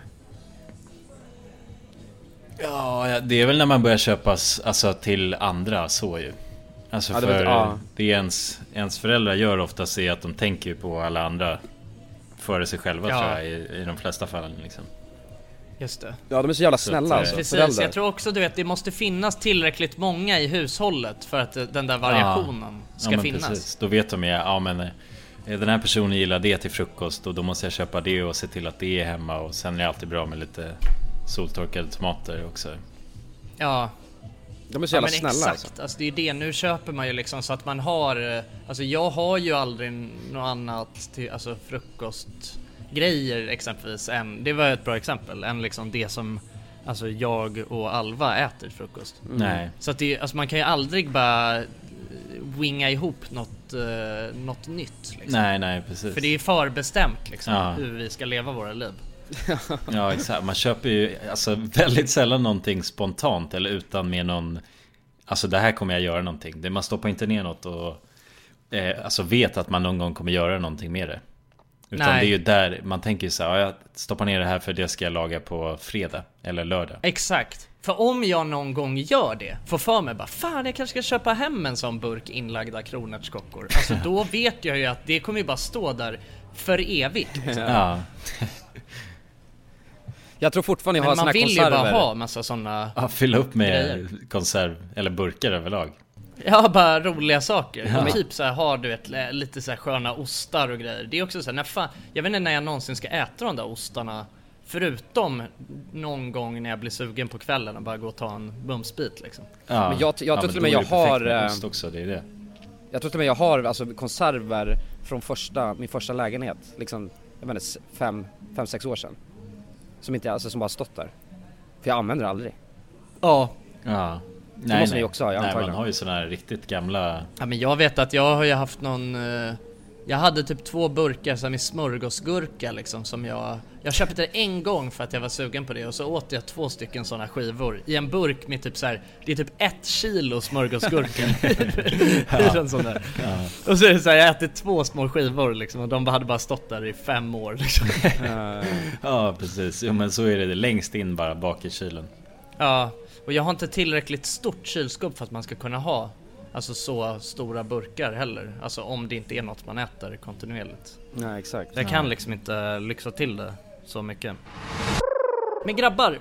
Ja, det är väl när man börjar köpa alltså till andra, så ju. Alltså det ens föräldrar gör oftast är att de tänker på alla andra före sig själva, tror jag, i de flesta fallen liksom. Just det. Ja, de är så jävla snälla alltså, precis, föräldrar. jag tror också, du vet, det måste finnas tillräckligt många i hushållet för att den där variationen ska finnas. Precis. Då vet de den här personen gillar det till frukost, och då måste jag köpa det och se till att det är hemma, och sen är det alltid bra med lite soltorkade tomater också. Ja. De är så jävla snälla exakt. Alltså det är det, nu köper man ju liksom så att man har, alltså jag har ju aldrig något annat till, alltså frukostgrejer exempelvis än, det var ett bra exempel, än liksom det som alltså jag och Alva äter frukost. Nej. Så att det, alltså man kan ju aldrig bara winga ihop något nytt liksom. Nej, precis. För det är förbestämt liksom, hur vi ska leva våra liv. Ja, exakt. Man köper ju alltså väldigt sällan någonting spontant eller utan med någon, alltså det här kommer jag göra någonting. Man stoppar inte ner något och alltså vet att man någon gång kommer göra någonting med det. Utan det är ju där man tänker så här, jag stoppar ner det här för det ska jag laga på fredag eller lördag. Exakt. För om jag någon gång gör det, får för mig bara, fan jag kanske ska köpa hem en sån burk inlagda kronärtskockor. Alltså då vet jag ju att det kommer ju bara stå där för evigt. Ja. Jag tror fortfarande jag har såna konserver. Men man vill ju bara ha massa såna fylla upp med grejer. Konserv eller burkar överlag. Ja, bara roliga saker. Ja. Typ så här, har du lite så här sköna ostar och grejer. Det är också så här, jag vet inte när jag någonsin ska äta de där ostarna, förutom någon gång när jag blir sugen på kvällen och bara gå och ta en bumsbit liksom. Ja. Men jag tror till och med jag har ost också, det är det. Jag tror till och med jag har alltså konserver från min första lägenhet, liksom jag vet inte, 5-6 år sedan. Som inte, alltså, som bara stått där. För jag använder det aldrig. Ja. Det måste ni också ha, man har ju sådana här riktigt gamla. Ja, men jag vet att jag har ju haft någon jag hade typ 2 burkar som med smörgåsgurka liksom, som jag köpte det en gång för att jag var sugen på det, och så åt jag 2 stycken sådana skivor i en burk med typ så här, det är typ 1 kilo smörgåsgurka. En sån där. Ja. Och så är det så här, jag äter 2 små skivor liksom, och de hade bara stått där i 5 år liksom. Ja, precis. Jo, men så är det längst in bara bak i kylen. Ja, och jag har inte tillräckligt stort kylskåp för att man ska kunna ha alltså så stora burkar heller. Alltså om det inte är något man äter kontinuerligt. Nej, exakt. Jag kan liksom inte lyxa till det så mycket. Men grabbar.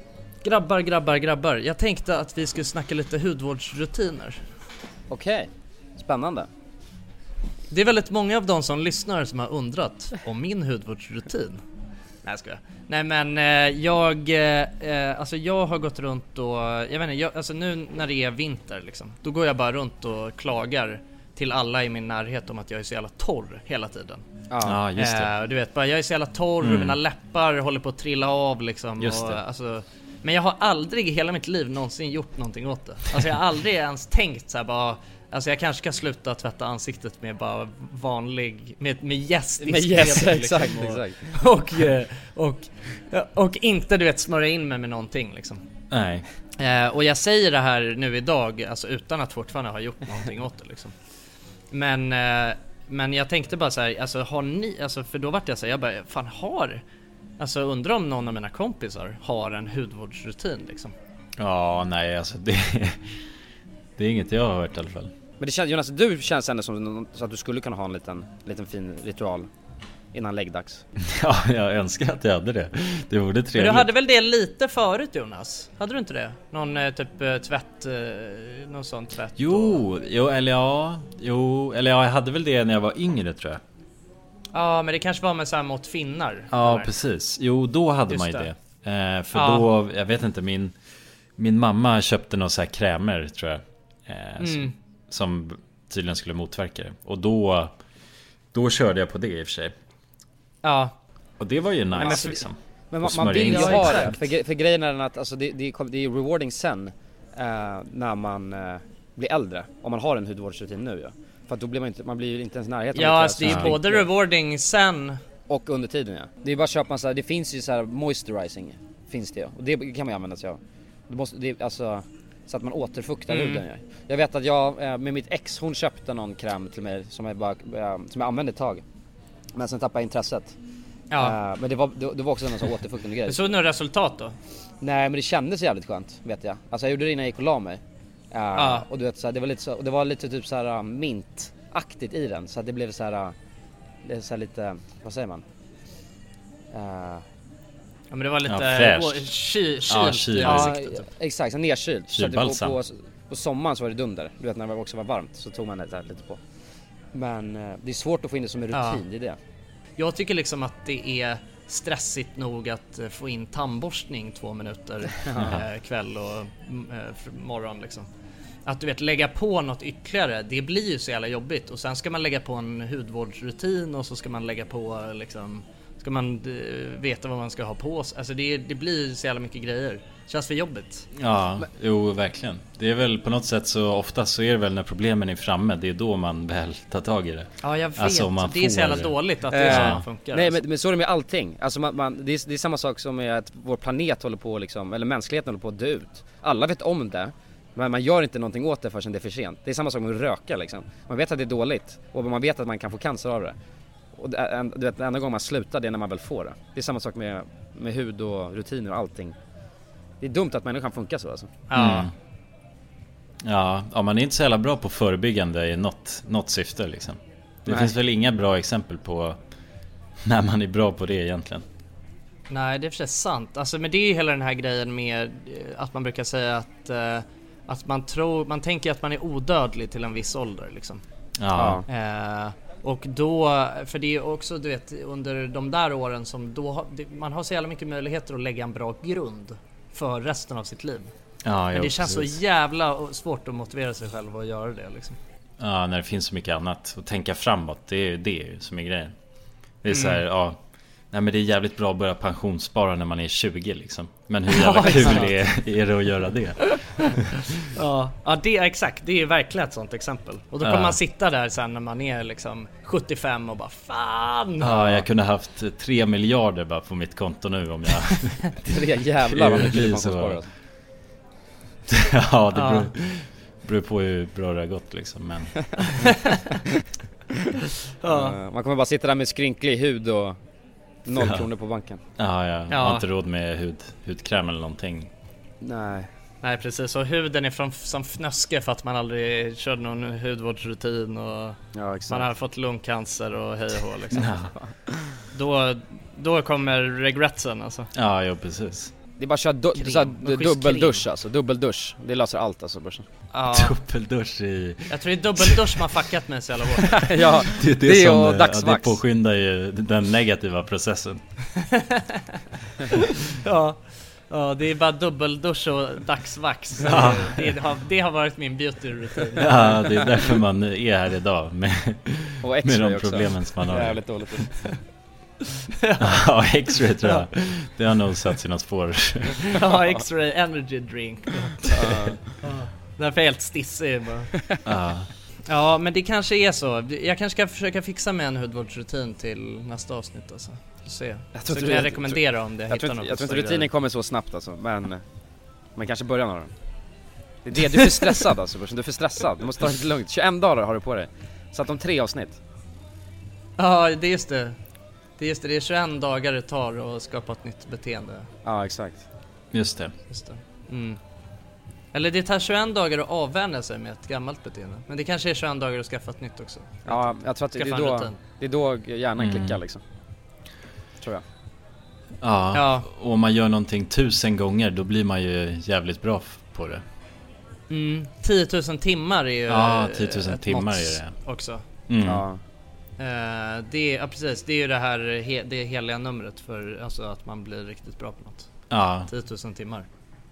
Jag tänkte att vi skulle snacka lite hudvårdsrutiner. Okej, spännande. Det är väldigt många av de som lyssnar som har undrat om min hudvårdsrutin. Nej, jag skojar. Nej, men jag har gått runt och jag vet inte, alltså nu när det är vinter liksom, då går jag bara runt och klagar till alla i min närhet om att jag är så jävla torr hela tiden. Ja, just det. Du vet bara, jag är så jävla torr, mina läppar håller på att trilla av liksom, just det. Och, alltså, men jag har aldrig i hela mitt liv någonsin gjort någonting åt det. Alltså jag har aldrig ens tänkt så här bara, alltså jag kanske ska sluta tvätta ansiktet med bara vanlig med jäst i exakt. Och inte, du vet, smörja in mig med någonting liksom. Nej. Och jag säger det här nu idag, alltså utan att fortfarande ha gjort någonting åt det liksom. Men jag tänkte bara så här, alltså har ni, alltså för då vart jag så här, jag bara, fan alltså undrar om någon av mina kompisar har en hudvårdsrutin liksom. Ja, nej, alltså det är inget jag har hört i alla fall. Men det känns, Jonas, du känns ändå som så att du skulle kunna ha en liten fin ritual innan läggdags. Ja, jag önskar att jag hade det. Det vore trevligt. Men du hade väl det lite förut, Jonas? Hade du inte det? Någon typ tvätt, någon sån tvätt? Jo, eller jag hade väl det när jag var yngre, tror jag. Ja, men det kanske var med så här mot finnar. Ja, eller? Precis. Jo, då hade just man ju det. För då, jag vet inte, min mamma köpte några så här krämer, tror jag. Som tydligen skulle motverka det. Och då körde jag på det i och för sig. Ja. Och det var ju nice liksom. Men man vill ju ha det, för grejen är att alltså, det är rewarding sen när man blir äldre, om man har en hudvårdsrutin nu. Ja. För att då blir man blir inte ens närheten. Ja, alltså det är både rewarding sen och under tiden, ja. Det är bara att köpa så här, det finns ju så här moisturizing finns det, och det kan man ju använda sig av. Alltså så att man återfuktar huden. Ja. Jag vet att jag med mitt ex, hon köpte någon kräm till mig som jag använde ett tag. Men sen tappade jag intresset. Ja. Men det var också en sån återfuktande grej. Så några resultat då? Nej, men det kändes jävligt skönt, vet jag. Alltså jag gjorde det innan jag gick och la mig. Och du vet så här, det var lite typ så här mintaktigt i den, så att det blev så här lite, vad säger man? Ja, men det var lite kylt. Ja, exakt, så nedkylt. Så på sommaren så var det dunder. Du vet, när det också var varmt så tog man det där lite på. Men det är svårt att få in det som en rutin i det. Jag tycker liksom att det är stressigt nog att få in tandborstning 2 minuter kväll och morgon liksom. Att du vet, lägga på något ytterligare, det blir ju så jävla jobbigt. Och sen ska man lägga på en hudvårdsrutin och så ska man lägga på liksom, ska man veta vad man ska ha på sig. Alltså det blir så jävla mycket grejer. Känns för jobbigt. Ja, jo verkligen. Det är väl på något sätt så ofta så är det väl när problemen är framme, det är då man väl tar tag i det. Ja, jag vet. Alltså, det är så jävla dåligt att det är så funkar. Nej, men så är det med allting. Alltså det är samma sak som med att vår planet håller på liksom, eller mänskligheten håller på att dö ut. Alla vet om det, men man gör inte någonting åt det förrän det är för sent. Det är samma sak med att röka liksom. Man vet att det är dåligt och man vet att man kan få cancer av det. Och du vet, den enda gången man slutar det är när man väl får det. Det är samma sak med hud och rutiner och allting. Det är dumt att människan funkar så alltså. Ja, man är inte så jävla bra på förebyggande i något syfte liksom. Det finns väl inga bra exempel på när man är bra på det egentligen. Nej, det är för sig sant. Alltså, men det är ju hela den här grejen med att man brukar säga att man tänker att man är odödlig till en viss ålder liksom. Ja. Och då, för det är också, du vet, under de där åren som man har så jävla mycket möjligheter att lägga en bra grund för resten av sitt liv. Ja, men det känns så jävla svårt att motivera sig själv att göra det liksom. Ja, när det finns så mycket annat att tänka framåt, det är det som är grejen. Det är så här, nej, men det är jävligt bra att börja pensionsspara när man är 20 liksom. Men hur jävla kul är det att göra det? Ja, det är exakt. Det är verkligen ett sånt exempel. Och då kommer man sitta där sen när man är liksom 75 och bara fan. Ja, jag kunde haft 3 miljarder bara på mitt konto nu om jag 3 jävlar vad mycket pensionsspara. Ja, det beror på hur bra det har gått liksom, men man kommer bara sitta där med skrynklig hud och 0 kronor på banken. Ja, jag har inte råd med hudkräm eller någonting. Nej, precis. Och huden är som fnöske för att man aldrig körde någon hudvårdsrutin och man har fått lungcancer och hej och hå liksom. Då kommer regretsen alltså. Ja, precis. Det är bara att köra dubbeldusch alltså, dubbeldusch. Det löser allt alltså, börsen. Dubbeldusch i... Jag tror det är dubbeldusch man fuckat med så jävla hårt. Ja, det är dagsvax. Det påskyndar ju den negativa processen. Ja, det är bara dubbeldusch och dagsvax. Det har varit min beauty-rutin. Ja, det är därför man är här idag med de problemen som man har. Jävligt dåligt. Ja, X-ray tror jag. Det har nog satt sina spår. Ja, X-ray energy drink. Därför är helt stissig bara. Ja, men det kanske är så. Jag kanske ska försöka fixa med en hudvårdsrutin till nästa avsnitt alltså. Se. Så kan jag rekommendera om det. Jag tror inte rutinen kommer så snabbt alltså, men kanske början av den. Det är det, du är för stressad alltså, du är för stressad. Du måste ta det lugnt. 21 dagar har du på dig. Så att om 3 avsnitt. Ja, det är just det. Det är 21 dagar det tar att skapa ett nytt beteende. Ja, exakt. Just det. Eller det tar 21 dagar att avvänja sig med ett gammalt beteende. Men det kanske är 21 dagar att skaffa ett nytt också. Ja, jag tror att det är då hjärnan klickar liksom. Tror jag. Ja, och om man gör någonting 1000 gånger, då blir man ju jävligt bra på det. 10 000 timmar är ju... Ja, 10 000 timmar är det också. Ja. Precis, det är ju det här det heliga numret för alltså att man blir riktigt bra på något. 10 000 timmar.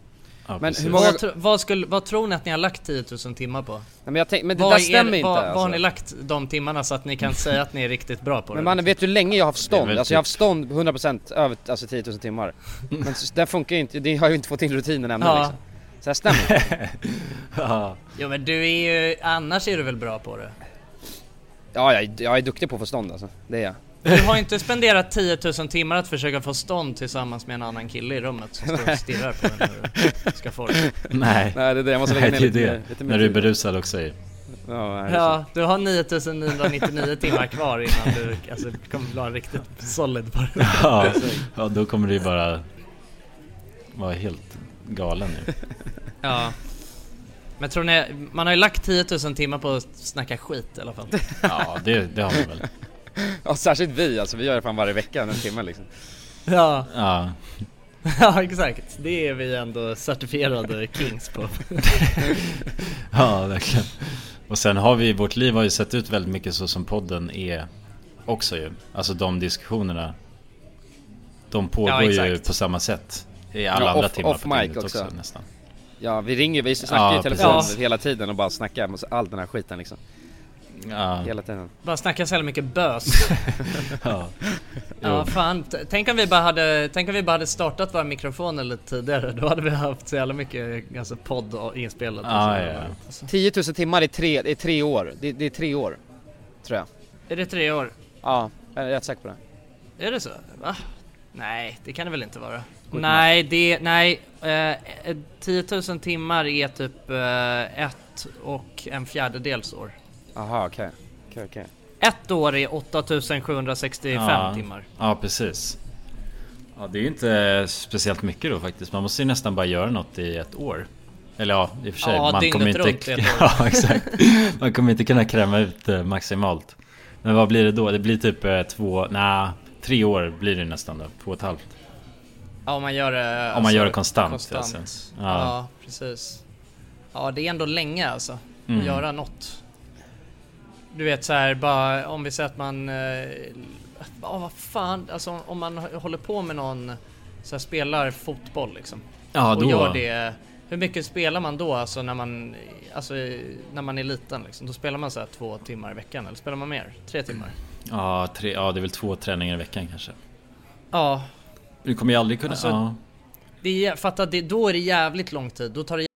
Ja, men hur många... vad tror ni att ni har lagt 10 000 timmar på? Nej, men det där stämmer inte. Vad har ni lagt de timmarna så att ni kan säga att ni är riktigt bra på det? Men mannen, vet du hur länge jag har haft stånd? Alltså jag har haft stånd 100% över 10 000 timmar. Men det funkar ju inte, det har ju inte fått in rutinen ännu liksom. Så här stämmer. Jo men du är ju, annars är du väl bra på det? Ja, jag är duktig på att få stånd alltså, det är jag. Du har inte spenderat 10 000 timmar att försöka få stånd tillsammans med en annan kille i rummet som står och stirrar på den när du ska få det. Nej, det är det, jag måste lägga ner lite när du är berusad också i. Ja, du har 9999 timmar kvar innan du kommer bli riktigt solid på det. Ja, då kommer du bara vara helt galen nu. Ja. Men tror ni, man har ju lagt 10 000 timmar på att snacka skit i alla fall. Ja, det har man väl. Ja, särskilt vi, alltså vi gör det fan varje vecka en timme liksom. Ja. Ja. Ja, exakt. Det är vi ändå certifierade kings på. Ja, verkligen. Och sen har vårt liv har ju sett ut väldigt mycket så som podden är också ju. Alltså de diskussionerna, de pågår ju på samma sätt i alla andra timmar off på mic också nästan. Ja, vi snackar i telefon hela tiden och bara snackar om all den här skiten liksom. Ja. Hela tiden. Bara snacka så mycket bös. Ja, fan. Tänk om vi bara hade startat våra mikrofoner lite tidigare. Då hade vi haft så jävla mycket podd och inspelat. Ja. 10 000 timmar är 3 år. Det är 3 år, tror jag. Är det 3 år? Ja, jag är rätt säker på det. Är det så? Va? Nej, det kan det väl inte vara. Nej, 10 000 timmar är typ 1 1/4 år. Aha, okej. Ett år är 8765 timmar. Ja, precis. Ja, det är ju inte speciellt mycket då faktiskt. Man måste ju nästan bara göra något i ett år. Eller ja, i och för sig. Ja, man kommer inte runt ett år. Ja, exakt. Man kommer inte kunna kräma ut maximalt. Men vad blir det då? Det blir typ 3 år blir det nästan då. 2,5. Ja, om man gör det, om man gör det konstant. Ja, precis. Ja, det är ändå länge alltså. Att göra något. Du vet så här, bara om vi säger att man vad fan, alltså om man håller på med någon så här, spelar fotboll liksom. Ja, och då gör det. Hur mycket spelar man då alltså när man är liten liksom? Då spelar man så här 2 timmar i veckan, eller spelar man mer? 3 timmar? Ja, det är väl 2 träningar i veckan kanske. Ja. Du kommer ju aldrig kunna då är det jävligt lång tid. Då tar det.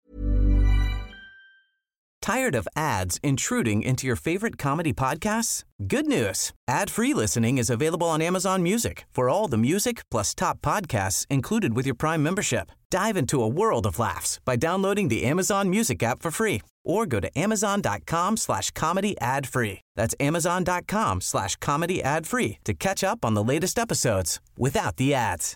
Tired of ads intruding into your favorite comedy podcasts? Good news. Ad-free listening is available on Amazon Music for all the music plus top podcasts included with your Prime membership. Dive into a world of laughs by downloading the Amazon Music app for free or go to amazon.com/comedy ad-free. That's amazon.com/comedy ad-free to catch up on the latest episodes without the ads.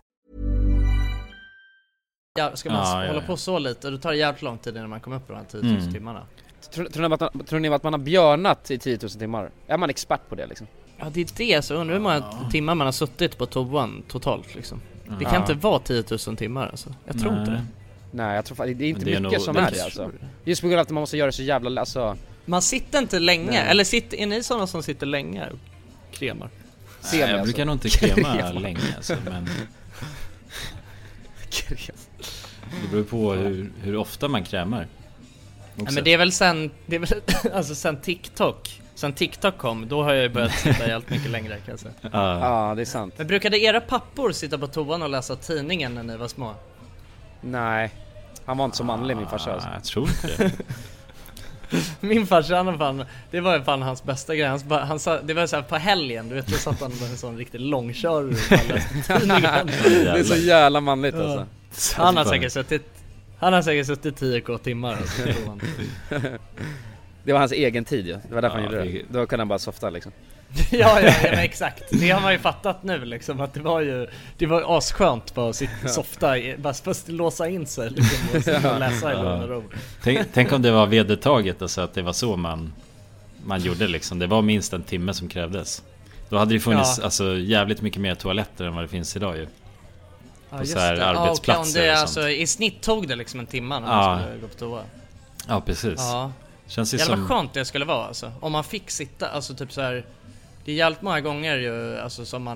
Ja, ska man hålla på så lite, då tar det jävligt lång tid innan man kommer upp på de här 10 000 timmarna. Tror ni att man har björnat i 10 000 timmar? Är man expert på det liksom? Ja, det är det. Så undrar hur många timmar man har suttit på toan totalt liksom. Det kan inte vara 10 000 timmar alltså. Jag tror inte det. Nej, jag tror det är inte mycket som är det alltså. Just på grund av att man måste göra det så jävla alltså. Man sitter inte länge. Nej. Eller är ni sådana som sitter länge och kremar? Nej, jag brukar nog inte krema länge alltså, men det beror på hur ofta man krämar. Ja, men det är väl alltså sen TikTok kom, då har jag börjat sitta helt mycket längre kan jag säga. Ja, det är sant. Men brukade era pappor sitta på toan och läsa tidningen när ni var små? Nej, han var inte så manlig min farsa alltså. Jag tror inte det. Min farsa, det var fan hans bästa grej. Han sa, det var så här på helgen, du vet, då satt han med en sån riktigt långkörare och läste tidningen. Det är så jävla manligt alltså. Han har säkert suttit 10 timmar alltså, Det var hans egen tid ju. Det var därför han gjorde det. Då kunde han bara softa liksom. ja, men exakt. Det har man ju fattat nu liksom, att det var asskönt bara att sitta softa, bara först låsa in sig liksom, och läsa i lugn och ro. Tänk om det var vedertaget alltså, att det var så man gjorde liksom. Det var minst en timme som krävdes. Då hade det funnits alltså, jävligt mycket mer toaletter än vad det finns idag ju. På så här arbetsplatser och alltså, i snitt tog det liksom en timme när man skulle gå på toa. Ja, precis. Ja. Känns ju jävla skönt det skulle vara alltså. Om man fick sitta, alltså typ så här. Det är jävligt många gånger ju, alltså som man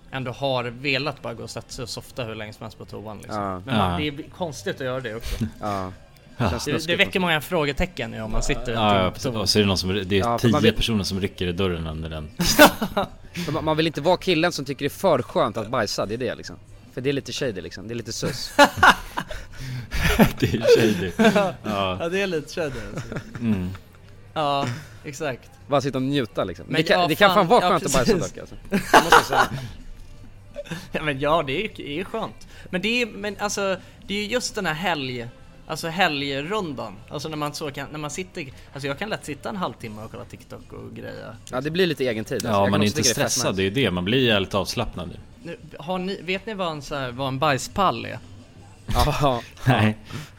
ändå har velat bara gå och sätta sig och softa hur länge som helst på toan liksom. Men det är konstigt att göra det också. Det väcker många frågetecken om man sitter och så är det någon som det är 10 personer som rycker i dörren under den. Man vill inte vara killen som tycker det är för skönt att bajsa, det är det liksom. För det är lite shady liksom, det är lite sus. Det är shady. Ja, det är lite shady alltså. Ja, exakt. Bara sitta och njuta liksom. Men det kan fan vara skönt att bajsa dock alltså. Jag måste säga. Ja, men det är skönt. Men det är ju just den här helgrundan. Alltså när man sitter, alltså jag kan lätt sitta en halvtimme och kolla TikTok och grejer. Ja, det blir lite egen tid. Ja, man är inte stressad, det är det. Man blir jävligt avslappnad. Vet ni vad en bajspall är? Ja. Nej.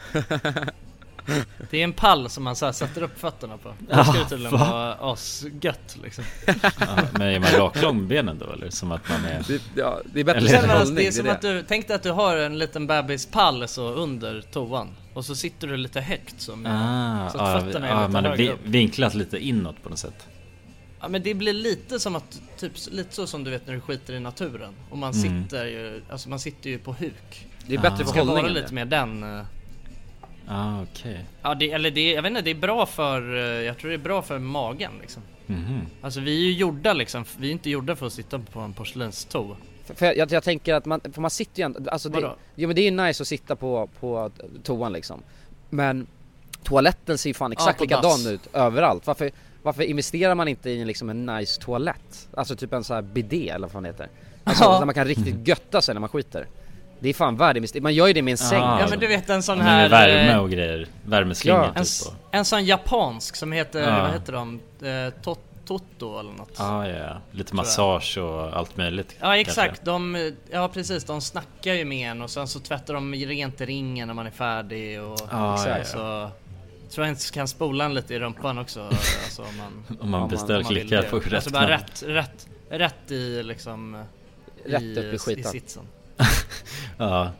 Det är en pall som man så här sätter upp fötterna på. Det ska tydligen vara asgött liksom. Men är man raklång benen då eller? Som att man är... Det är bättre. Det är som att du tänkte att du har en liten bebispall så under toan. Och så sitter du lite högt så att fötterna är lite man högre är upp. vinklat lite inåt på något sätt. Ja, men det blir lite som att lite så som du vet när du skiter i naturen. Och man sitter ju på huk. Det är bättre för hållningen. Det ska vara lite mer den... okej. Ja, jag vet inte, det är bra för... Jag tror det är bra för magen liksom. Alltså vi är ju gjorda liksom. Vi är inte gjorda för att sitta på en porslinsto. För jag tänker att man sitter ju ändå, alltså men det är ju nice att sitta på toan liksom. Men toaletten ser ju fan exakt likadan ut överallt. Varför investerar man inte i liksom en nice toalett? Alltså typ en så här bidé eller vad fan det heter. Alltså där man kan riktigt götta sig när man skiter. Det är fan värd. Man gör ju det med en säng. Ja, men du vet en sån här... Med värme och grejer. Värmeslinga typ. En sån japansk som heter... Vad heter de? Toto eller något. Ja. Lite massage och allt möjligt. Ja, exakt. Precis. De snackar ju med en och sen så tvättar de rent i ringen när man är färdig. Och exakt. Så tror jag inte kan spola en lite i rumpan också. Alltså, om man beställer klickar på rätt. Alltså bara rätt i liksom... Rätt upp i skiten. I sitsen. Ja,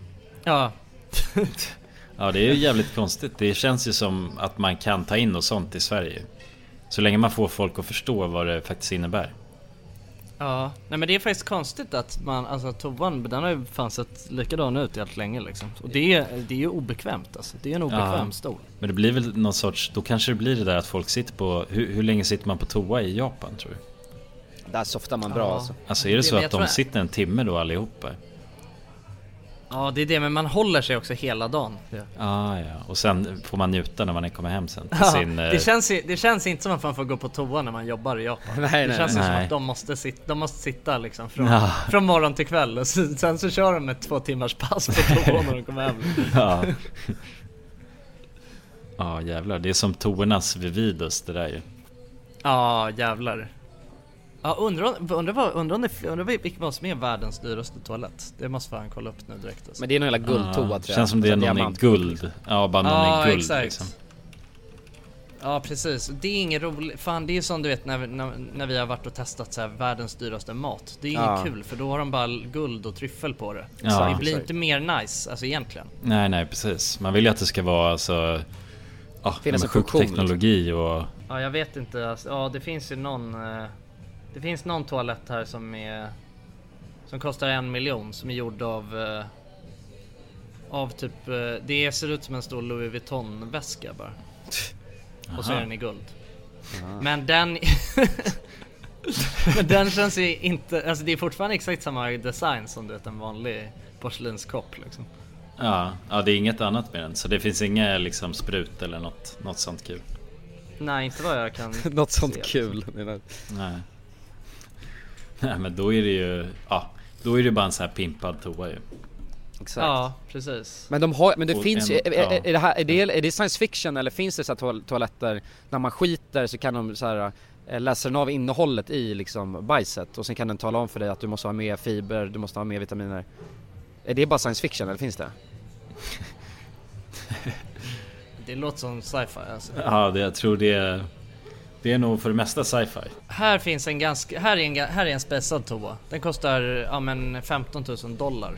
det är ju jävligt konstigt. Det känns ju som att man kan ta in och sånt i Sverige. Så länge man får folk att förstå vad det faktiskt innebär. Ja, nej men det är faktiskt konstigt att toan, den har ju fan sett likadan ut i allt länge liksom. Och det är ju obekvämt alltså. Det är en obekväm stol. Men det blir väl någon sorts, då kanske det blir det där att folk sitter på, hur länge sitter man på toa i Japan tror du? Där softar man bra alltså. Alltså är det så att de sitter en timme då allihopa? Ja, det är det, men man håller sig också hela dagen. Ja. Och sen får man njuta när man kommer hem sen till sin... Det känns inte som att man får gå på toa när man jobbar i Japan. Det känns som att de måste sitta liksom från morgon till kväll. Och sen så kör de ett 2 timmars pass på toa när de kommer hem. Ja, jävlar. Det är som toornas Vividus det där ju. Ja, jävlar. Ja, undrar vad som är världens dyraste toalett. Det måste fan kolla upp nu direkt alltså. Men det är någon hela guldtoa tror jag. Känns som det är någon i guld. Ja, bara någon i guld exakt. liksom. Ja, precis. Det är ingen roligt. Fan, det är ju som du vet när vi har varit och testat så här världens dyraste mat. Det är inget kul för då har de bara guld och tryffel på det. Så det blir inte mer nice alltså egentligen. Nej, precis. Man vill ju att det ska vara alltså finnas en sjukteknologi liksom. Och ja, jag vet inte alltså, ja, det finns ju det finns någon toalett här som kostar 1 miljon som är gjord av typ det ser ut som en stor Louis Vuitton väska bara. Och så är den i guld. Men den men den känns ju inte, alltså det är fortfarande exakt samma design som du vet en vanlig porslinskopp liksom. Ja, det är inget annat med den. Så det finns inga liksom sprut eller något sånt kul. Nej, inte vad jag kan något sånt se, kul. Nej. Nej, men då är det ju då är det bara en så här pimpad toa ju. Exakt. Ja, precis. Men det finns ju är det science fiction eller finns det så här toaletter när man skiter så kan de så här läser den av innehållet i liksom bajset och sen kan den tala om för dig att du måste ha mer fiber, du måste ha mer vitaminer. Är det bara science fiction eller finns det? Det låter som sci-fi alltså. Ja, jag tror det är nog för det mesta sci-fi. Här finns här är en spetsad toa. Den kostar $15,000.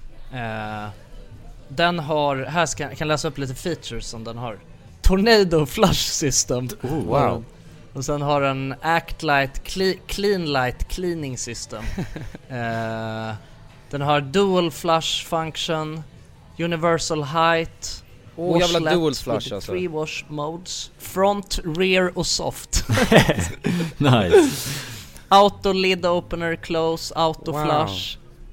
Den har kan läsa upp lite features som den har. Tornado flush system. Wow. Och sen har den Act Light Clean Light Cleaning System. Den har Dual Flush Function, Universal Height, jävla dual flush alltså. 3 wash modes, Front, Rear och Soft. Nice. Auto Lid Opener Close, Auto Flush.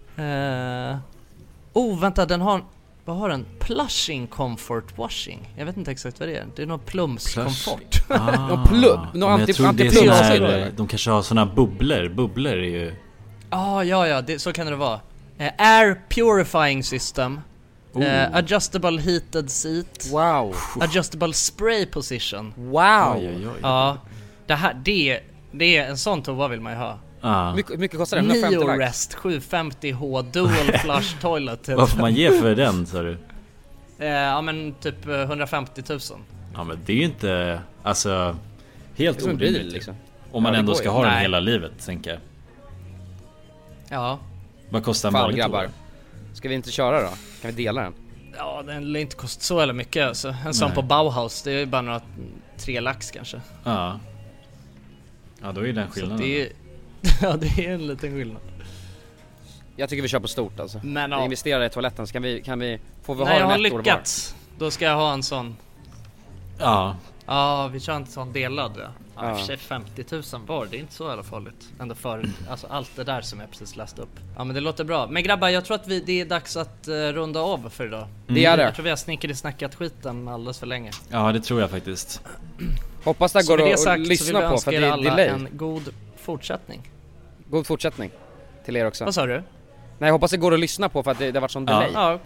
Vänta, den har... Vad har den? Plushing Comfort Washing. Jag vet inte exakt vad det är. Det är någon plumskomfort. Någon plum? Någon antiplum? De kanske har såna bubblor. Bubblor är ju... Ja, så kan det vara. Air Purifying System. Adjustable Heated Seat. Wow. Adjustable Spray Position. Wow. Oj. Ja. Det är en sån toa vill man ju ha. Mycket kostar den? 150 lax. Neorest 750H Dual Flush Toilet. Vad får man ge för den, sa du? Ja men typ 150 000. Ja men det är ju inte, alltså, helt orimligt liksom. Om man ändå ska ha den hela livet, tänker jag. Ja. Vad kostar en vanlig grabbar? Ska vi inte köra då? Kan vi dela den? Ja, den lär inte kosta så eller mycket alltså. En sån på Bauhaus, det är ju bara några 3 lax kanske. Ja, då är den skillnaden. Ja, det är en liten skillnad. Jag tycker vi kör på stort alltså. Men vi investerar i toaletten, så får vi ha jag den har lyckats. Då ska jag ha en sån. Ja, vi kör en sån delad. Ja, för sig 50 000 var, det är inte så jävla farligt. Ändå för alltså allt det där som jag precis läste upp. Ja, men det låter bra. Men grabbar, jag tror att det är dags att runda av för idag. Det är det. Jag tror vi har snackat skiten alldeles för länge. Ja, det tror jag faktiskt. Hoppas det går att lyssna på, för det är delay. En god fortsättning. God fortsättning till er också. Vad sa du? Nej, jag hoppas det går att lyssna på, för att det har varit sån delay. Ja.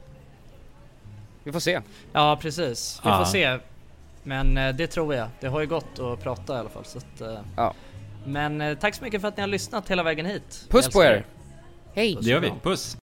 Vi får se. Ja, precis. Vi får se. Men det tror jag. Det har ju gått att prata i alla fall, så att, Men tack så mycket för att ni har lyssnat hela vägen hit. Puss på er. Hej. Det gör vi. Puss.